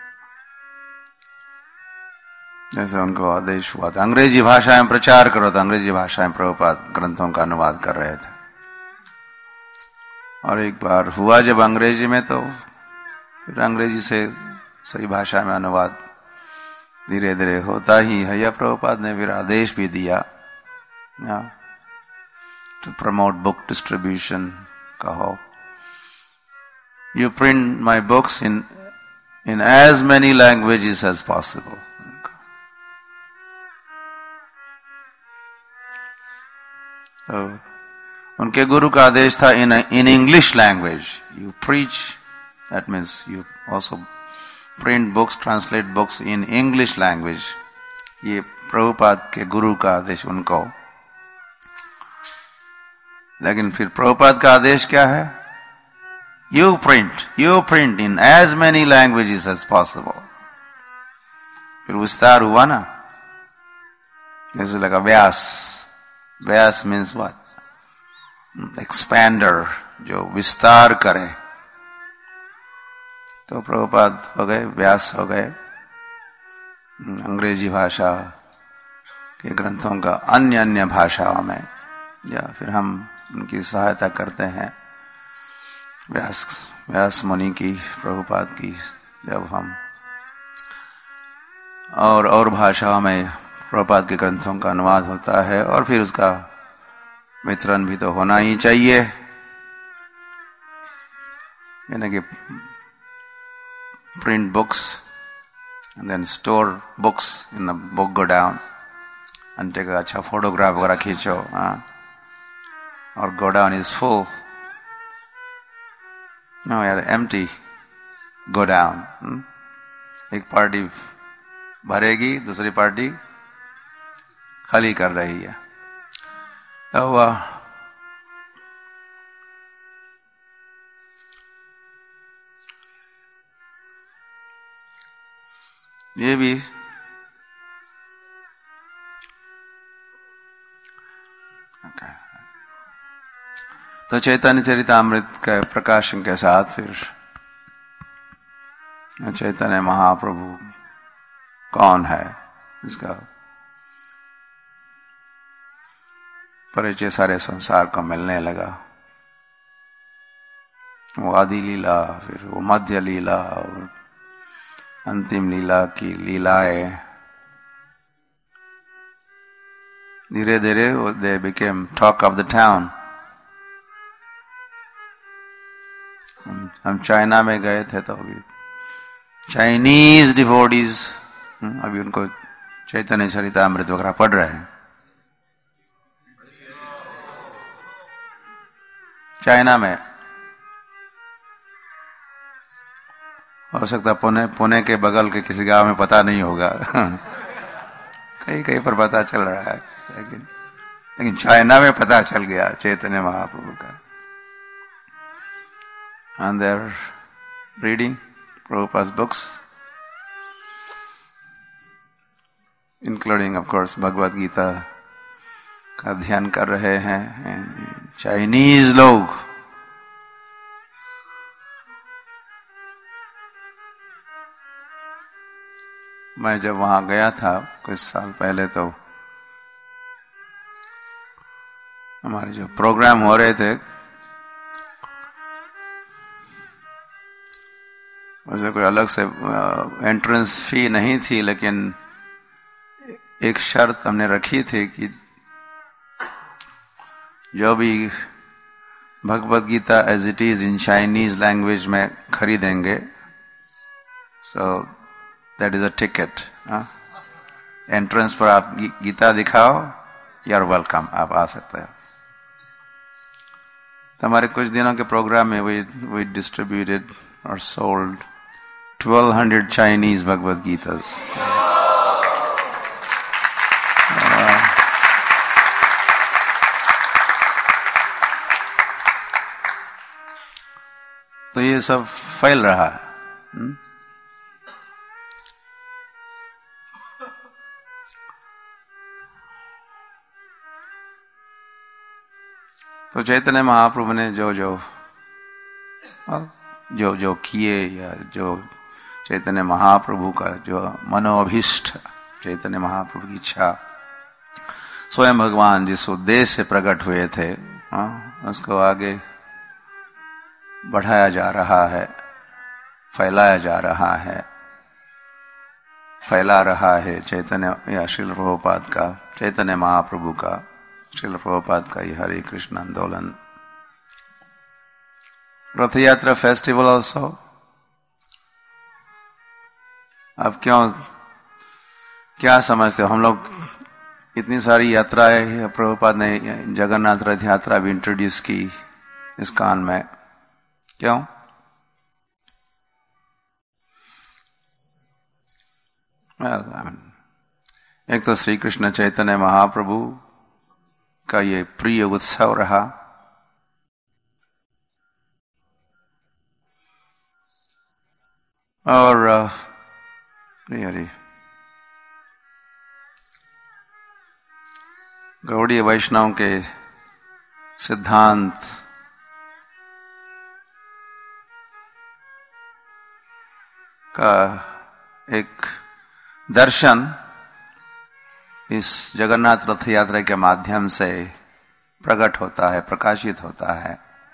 जैसे उनको आदेश हुआ था। अंग्रेजी भाषा में प्रचार करो, तो अंग्रेजी भाषा में प्रभुपाद ग्रंथों का अनुवाद कर रहे थे। और एक बार हुआ जब अंग्रेजी में, तो फिर अंग्रेजी से सही भाषा में अनुवाद धीरे धीरे होता ही है। या प्रभुपाद ने फिर आदेश भी दिया टू प्रमोट बुक डिस्ट्रीब्यूशन, कहो you print my books in as many languages as possible. So, उनके गुरु का आदेश था in English language you preach, that means you also print books, translate books in English language, ये प्रभुपाद के गुरु का आदेश उनको। लेकिन फिर प्रभुपाद का आदेश क्या है? You print in as many languages as possible. फिर विस्तार हुआ ना, जैसे लगा Vyasa. Vyasa means what? Expander, जो विस्तार करे। तो प्रभुपाद हो गए, व्यास हो गए, अंग्रेजी भाषा के ग्रंथों का अन्य अन्य भाषाओं में, या फिर हम उनकी सहायता करते हैं। व्यास मुनि की, प्रभुपाद की, जब हम और भाषाओं में प्रभुपाद के ग्रंथों का अनुवाद होता है, और फिर उसका वितरण भी तो होना ही चाहिए। यानी कि print books and then store books in a book go down and take a अच्छा photograph वगैरह खींचो, और go down is full, no यार empty, go down। एक पार्टी भरेगी, दूसरी पार्टी खाली कर रही है। तो ये भी तो चैतन्य चरितामृत के प्रकाशन के साथ फिर चैतन्य महाप्रभु कौन है, इसका परिचय सारे संसार को मिलने लगा। वो आदि लीला, फिर वो मध्य लीला, और अंतिम लीला की लीलाएं धीरे धीरे they became talk of the town. हम चाइना में गए थे तो अभी चाइनीज डिवोटीज अभी उनको चैतन्य चरितामृत वगैरह पढ़ रहे हैं। चाइना में हो सकता पुणे के बगल के किसी गांव में पता नहीं होगा कहीं कहीं पर पता चल रहा है, लेकिन चाइना में पता चल गया चैतन्य महाप्रभु का। And they're reading Prabhupada's books, including of course Bhagavad Gita का अध्ययन कर रहे हैं चाइनीज लोग। मैं जब वहां गया था कुछ साल पहले, तो हमारे जो प्रोग्राम हो रहे थे उसे कोई अलग से एंट्रेंस फी नहीं थी, लेकिन एक शर्त हमने रखी थी कि जो भी Bhagavad Gita as it is in Chinese language में खरीदेंगे, so that is a ticket. Entrance पर आप गीता दिखाओ, यू आर वेलकम, आप आ सकते हो। तो हमारे कुछ दिनों के प्रोग्राम में वी डिस्ट्रीब्यूटेड और सोल्ड 1200 Chinese Bhagavad Gitas। तो ये सब फैल रहा है। तो चैतन्य महाप्रभु ने जो किए, या जो चैतन्य महाप्रभु का जो मनोअभिष्ट, चैतन्य महाप्रभु की इच्छा, स्वयं भगवान जिस उद्देश्य से प्रकट हुए थे, उसको आगे बढ़ाया जा रहा है, फैलाया जा रहा है, फैला रहा है चैतन्य या श्रील प्रभुपाद का, चैतन्य महाप्रभु का, श्रील प्रभुपाद का ये हरे कृष्ण आंदोलन। रथ यात्रा फेस्टिवल ऑल्सो। अब क्या समझते हो हम लोग? इतनी सारी यात्राएं प्रभुपाद ने जगन्नाथ रथ यात्रा भी इंट्रोड्यूस की इस कान में, क्यों? एक तो श्री कृष्ण चैतन्य महाप्रभु का ये प्रिय उत्सव रहा, और हरि गौड़ीय वैष्णव के सिद्धांत का एक दर्शन इस जगन्नाथ रथ यात्रा के माध्यम से प्रकट होता है, प्रकाशित होता है।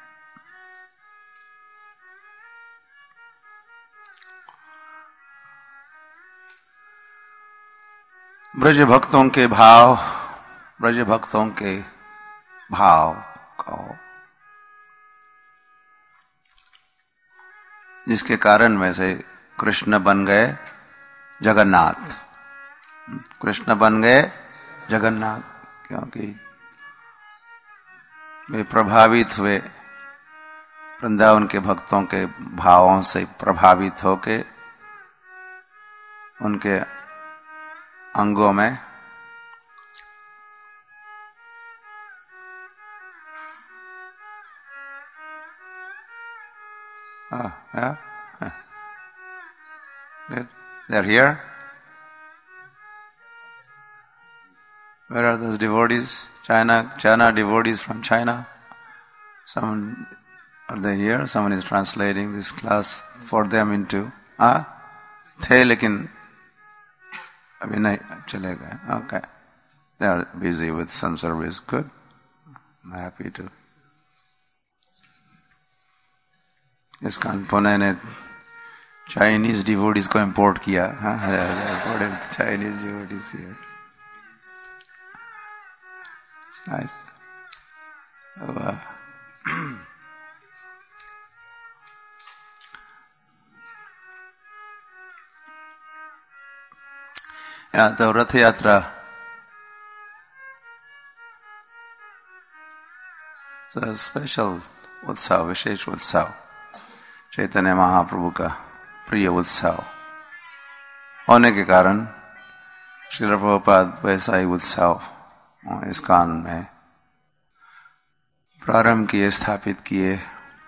ब्रज भक्तों के भाव, ब्रज भक्तों के भाव को, जिसके कारण में से कृष्ण बन गए जगन्नाथ, कृष्ण बन गए जगन्नाथ, क्योंकि वे प्रभावित हुए वृंदावन के भक्तों के भावों से प्रभावित होके उनके अंगों में They're here. Where are those devotees? China devotees from China. Someone, are they here? Someone is translating this class for them into. थे लेकिन अभी नहीं चले गए. Okay. They are busy with some service. Good. I'm happy to. ISKCON Pune ने Chinese devotees को import किया. Imported Chinese devotees here. It's nice. तो रथ यात्रा स्पेशल उत्सव, विशेष उत्सव, चैतन्य महाप्रभु का प्रिय उत्सव होने के कारण श्रील प्रभुपाद वैसा ही उत्सव ISKCON में प्रारंभ किए, स्थापित किए.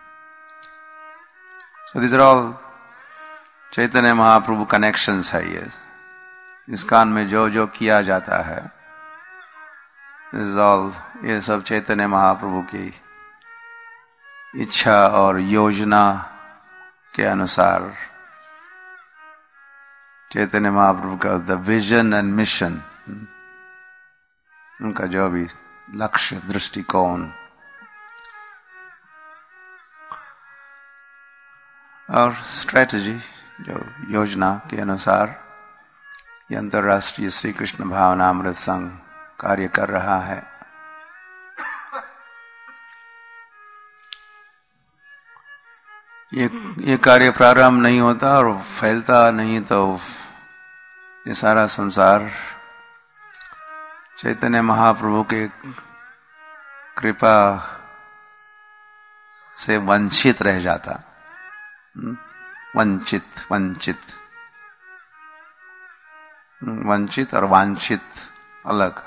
So these are all Chaitanya Mahaprabhu connections है. ये ISKCON में जो जो किया जाता है, this is all, ये सब चैतन्य महाप्रभु की इच्छा और योजना के अनुसार चैतन्य महाप्रभु का द विजन एंड मिशन, उनका जो भी लक्ष्य, दृष्टिकोण और स्ट्रेटजी, जो योजना के अनुसार ये अंतर्राष्ट्रीय श्री कृष्ण भावनामृत संघ कार्य कर रहा है. ये कार्य प्रारंभ नहीं होता और फैलता नहीं तो ये सारा संसार चैतन्य महाप्रभु के कृपा से वंचित रह जाता. वंचित और वांछित अलग.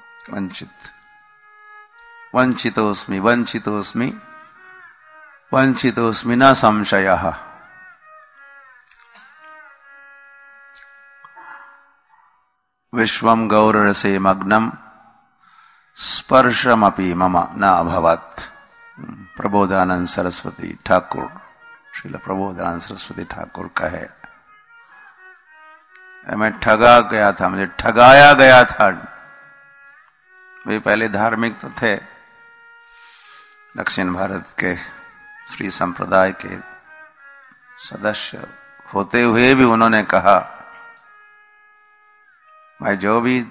वंचितोस्मि न संशयः. विश्वं गौररसे मग्नं स्पर्शमपि मम न अभवत्. प्रबोधानंद सरस्वती ठाकुर, श्रील प्रबोधानंद सरस्वती ठाकुर का है. मैं ठगा गया था, मुझे ठगाया गया था. वे पहले धार्मिक तो थे, दक्षिण भारत के श्री संप्रदाय के सदस्य होते हुए भी उन्होंने कहा, मैं जो भी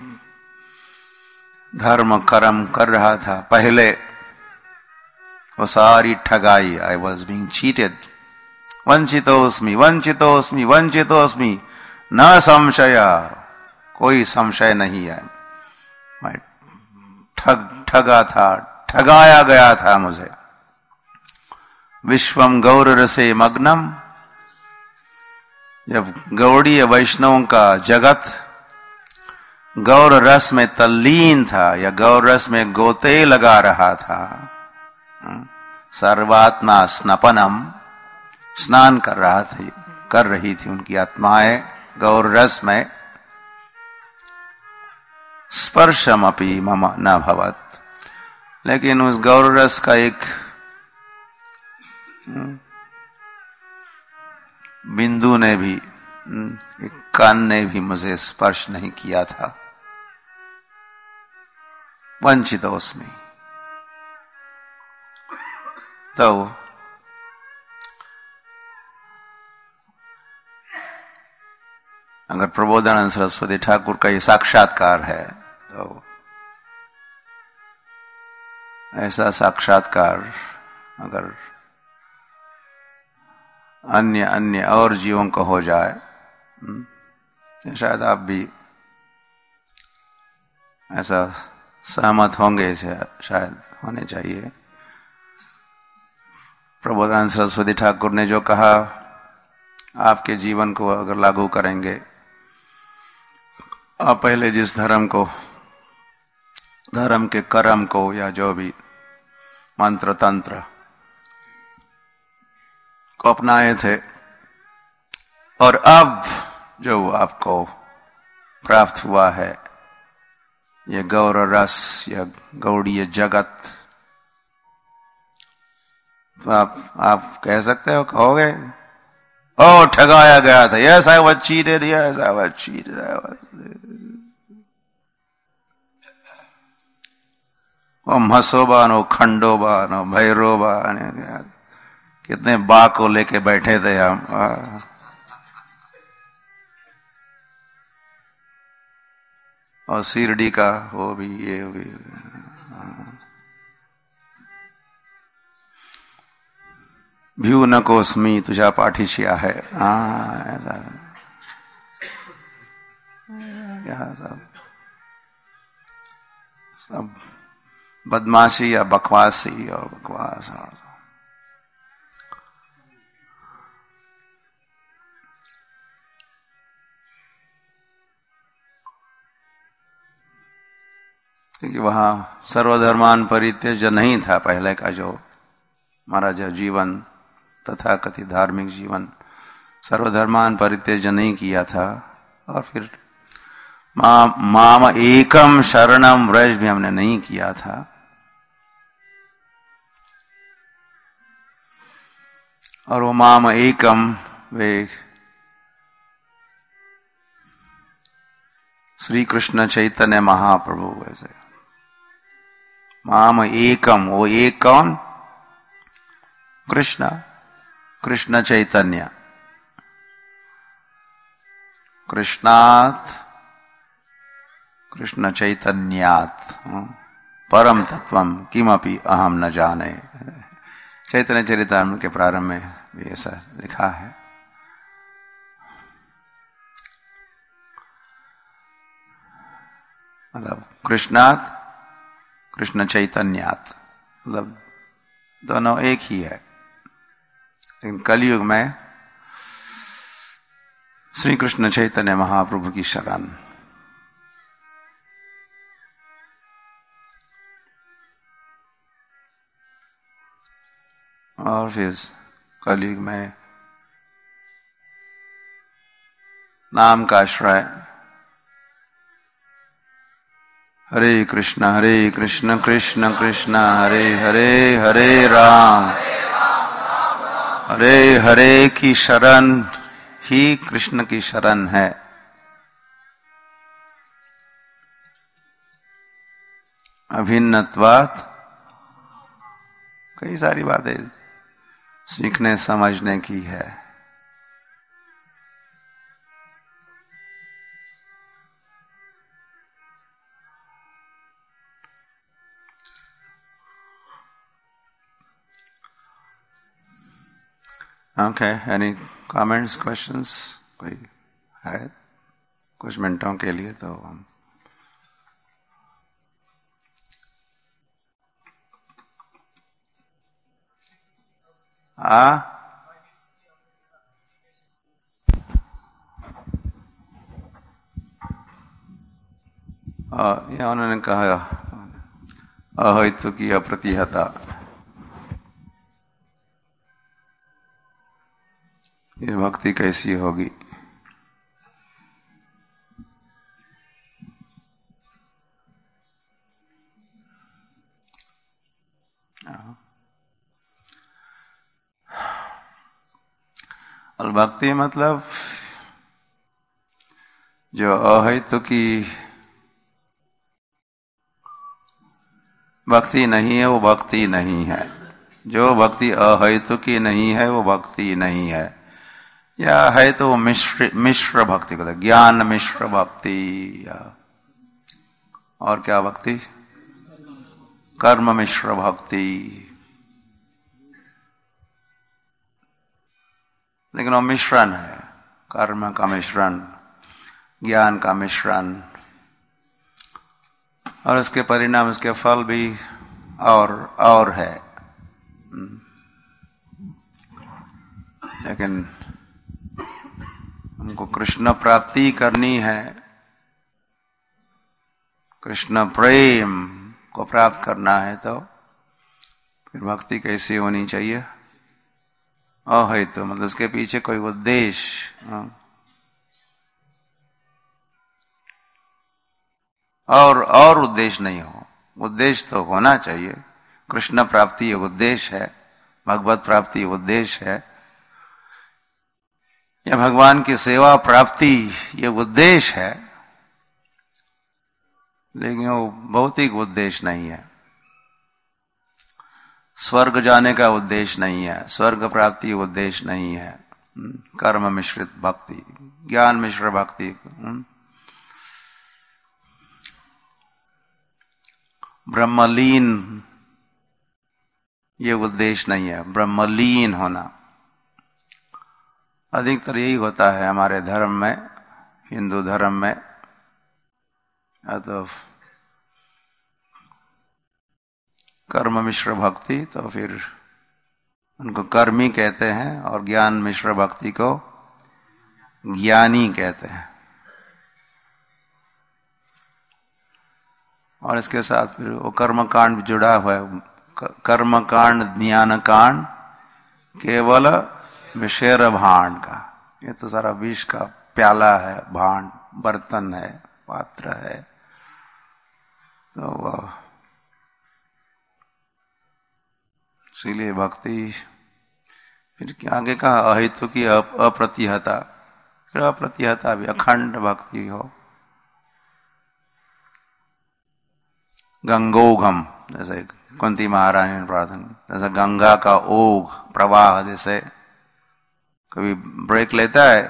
धर्म कर्म कर रहा था पहले, वो सारी ठगाई. I was being cheated. वंचितोस्मि न संशय, कोई संशय नहीं है. मैं ठगा था, ठगाया गया था मुझे. विश्वम गौर रसे मग्नम, जब गौड़ीय वैष्णवों का जगत गौर रस में तल्लीन था या गौर रस में गोते लगा रहा था, सर्वात्मा स्नपनम, स्नान कर रही थी उनकी आत्माएं गौर रस में, स्पर्शमपि मम न भवत, लेकिन उस गौर रस का एक बिंदु ने भी, एक कण ने भी मुझे स्पर्श नहीं किया था। वंचितोस्मि। तो अगर प्रबोधानंद सरस्वती ठाकुर का ये साक्षात्कार है तो ऐसा साक्षात्कार अगर अन्य और जीवों को हो जाए तो शायद आप भी ऐसा सहमत होंगे, शायद होने चाहिए। प्रबोधानंद सरस्वती ठाकुर ने जो कहा, आपके जीवन को अगर लागू करेंगे, आप पहले जिस धर्म के कर्म को या जो भी मंत्र तंत्र को अपनाए थे, और अब जो आपको प्राप्त हुआ है, ये गौर रस या गौड़ीय जगत, तो आप कह सकते हो, कहोगे ओ ठगाया गया था, yes I was cheated, yes I was cheated, ओ मसोबान, ओ खंडोबान, ओ भैरोबान, कितने बा को लेके बैठे थे हम। और शिरडी का वो भी, ये भी, भ्यू न कोस्मी तुझा पाठीशिया है, ऐसा सब बदमाशी या बकवासी और बकवास। क्योंकि वहां सर्वधर्मान परित्यज्य नहीं था पहले का जो हमारा जो जीवन, तथा कथित धार्मिक जीवन, सर्वधर्मान परित्यज्य नहीं किया था। और फिर माम एकम शरणम व्रज भी हमने नहीं किया था। और वो माम एकम वे श्री कृष्ण चैतन्य महाप्रभु, वैसे माम एकम, वो एक कौन? कृष्ण चैतन्य, कृष्णात् कृष्ण चैतन्यात् परम तत्वम किमपि अहम न जाने। चैतन्य चरितामृत के प्रारंभ में भी ऐसा लिखा है। मतलब कृष्णात् कृष्ण चैतन्यात्, मतलब दोनों एक ही है। लेकिन कलयुग में श्री कृष्ण चैतन्य महाप्रभु की शरण, और फिर कलयुग में नाम का आश्रय। हरे कृष्ण कृष्ण कृष्ण हरे हरे, हरे राम हरे हरे की शरण ही कृष्ण की शरण है। अभिन्नत्वात्, कई सारी बातें सीखने समझने की है। Okay, any comments, questions? कोई है कुछ मिनटों के लिए तो हम या उन्होंने कहा अहैतु की अप्रतिहता, ये भक्ति कैसी होगी? और भक्ति मतलब जो अहैतु की भक्ति नहीं है वो भक्ति नहीं है। जो भक्ति अहैतु की नहीं है वो भक्ति नहीं है, या है तो मिश्र भक्ति को, ज्ञान मिश्र भक्ति, या और क्या भक्ति, कर्म मिश्र भक्ति। लेकिन वो मिश्रण है, कर्म का मिश्रण, ज्ञान का मिश्रण, और उसके परिणाम, उसके फल भी और है। लेकिन हमको कृष्ण प्राप्ति करनी है, कृष्ण प्रेम को प्राप्त करना है, तो फिर भक्ति कैसी होनी चाहिए? अहैतु मतलब उसके पीछे कोई उद्देश्य और उद्देश्य नहीं हो। उद्देश्य तो होना चाहिए। कृष्ण प्राप्ति उद्देश्य है, भगवत प्राप्ति उद्देश्य है, या भगवान की सेवा प्राप्ति ये उद्देश्य है, लेकिन वो भौतिक उद्देश्य नहीं है। स्वर्ग जाने का उद्देश्य नहीं है, स्वर्ग प्राप्ति उद्देश्य नहीं है। कर्म मिश्रित भक्ति, ज्ञान मिश्र भक्ति, ब्रह्मलीन ये उद्देश्य नहीं है। ब्रह्मलीन होना अधिकतर यही होता है हमारे धर्म में, हिंदू धर्म में। तो कर्म मिश्र भक्ति तो फिर उनको कर्मी कहते हैं, और ज्ञान मिश्र भक्ति को ज्ञानी कहते हैं। और इसके साथ फिर वो कर्म कांड जुड़ा हुआ है। कर्म कांड, ज्ञान कांड केवल विषय भांड का, ये तो सारा विष का प्याला है, भांड, बर्तन है, पात्र है। तो इसीलिए भक्ति फिर क्या आगे कहा, अहेतु की अप्रतिहता, फिर अप्रतिहता भी अखंड भक्ति हो। गंगोघम, जैसे कुंती महारानी ने प्रार्थना, जैसे गंगा का ओघ प्रवाह, जैसे कभी ब्रेक लेता है,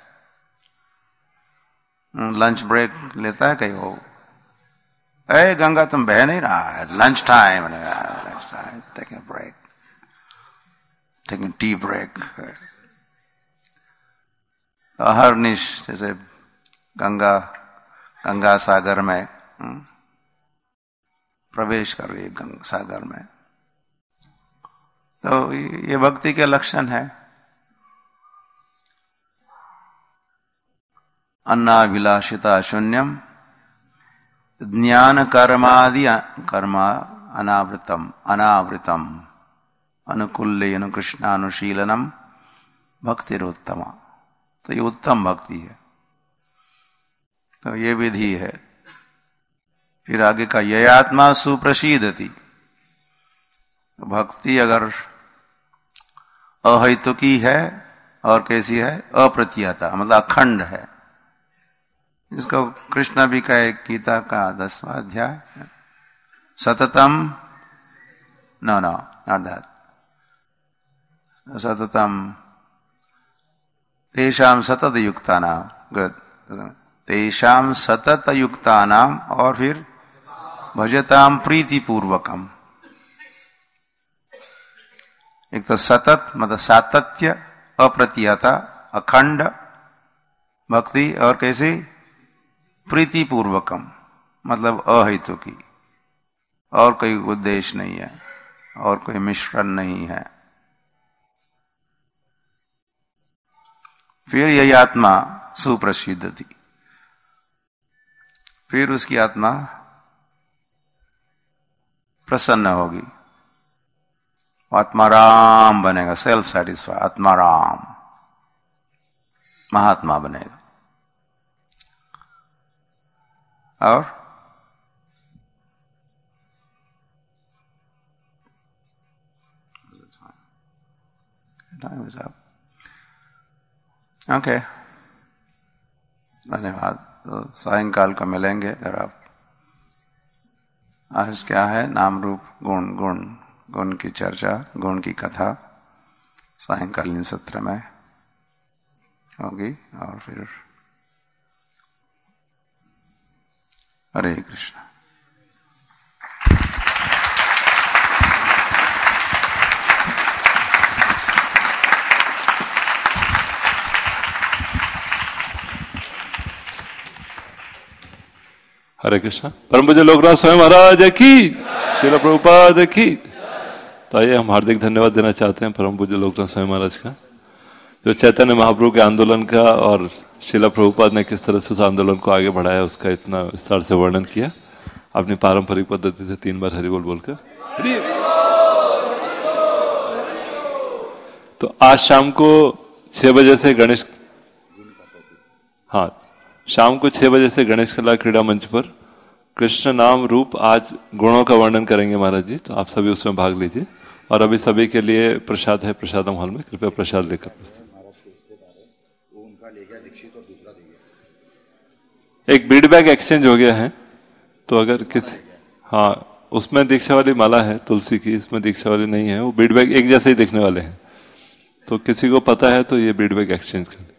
लंच ब्रेक लेता है कहीं, वो ए गंगा तुम बह नहीं रहा है, lunch time, taking break, taking tea break. अहर्निश जैसे गंगा सागर में प्रवेश कर रही है, गंगा सागर में। तो ये भक्ति के लक्षण है। अन्नाभिलाषिता शून्यम, ज्ञान कर्मादि कर्मा अनावृतम अनुकूल्येन कृष्णानुशीलनम भक्तिरुत्तमा। तो ये उत्तम भक्ति है। तो ये विधि है। फिर आगे का ययात्मा सुप्रसीदति, भक्ति अगर अहैतुकी है और कैसी है, अप्रतिहता मतलब अखंड है। इसको कृष्ण भी कहे गीता का 10वां अध्याय, सततम नॉट दैट, सततम तेषाम सतत युक्तानाम, गुड, तेषाम सतत युक्तानाम, और फिर भजताम प्रीति पूर्वकम। एक तो सतत मतलब सातत्य, अप्रतिहता अखंड भक्ति, और कैसी प्रीति पूर्वकम मतलब अहेतुकी, और कोई उद्देश्य नहीं है, और कोई मिश्रण नहीं है। फिर यही आत्मा सुप्रसिद्ध थी। फिर उसकी आत्मा प्रसन्न होगी, आत्माराम बनेगा, सेल्फ सेटिस्फाई, आत्माराम, महात्मा बनेगा। और टाइम इज अप। ओके, धन्यवाद। तो सायंकाल को मिलेंगे। अगर आप आज क्या है, नाम रूप गुण, गुण की चर्चा, गुण की कथा सायंकालीन सत्र में होगी। और फिर हरे कृष्ण। हरे कृष्णा। परम पूज्य लोकनाथ स्वामी महाराज की, श्रील प्रभुपाद की। तो आइए हम हार्दिक धन्यवाद देना चाहते हैं परम पूज्य लोकनाथ स्वामी महाराज का, जो चैतन्य महाप्रभु के आंदोलन का और श्रील प्रभुपाद ने किस तरह से उस आंदोलन को आगे बढ़ाया उसका इतना विस्तार से वर्णन किया अपनी पारंपरिक पद्धति से 3 बार हरि बोल बोलकर। तो आज शाम को 6 बजे से गणेश, हाँ, शाम को 6 बजे से गणेश कला क्रीड़ा मंच पर कृष्ण नाम रूप आज गुणों का वर्णन करेंगे महाराज जी। तो आप सभी उसमें भाग लीजिए। और अभी सभी के लिए प्रसाद है प्रसादम हॉल में, कृपया प्रसाद लेकर। एक बीड बैग एक्सचेंज हो गया है, तो अगर किसी, हाँ, उसमें दीक्षा वाली माला है तुलसी की, इसमें दीक्षा वाली नहीं है। वो बीड बैग एक जैसे ही दिखने वाले हैं, तो किसी को पता है तो ये बीड बैग एक्सचेंज कर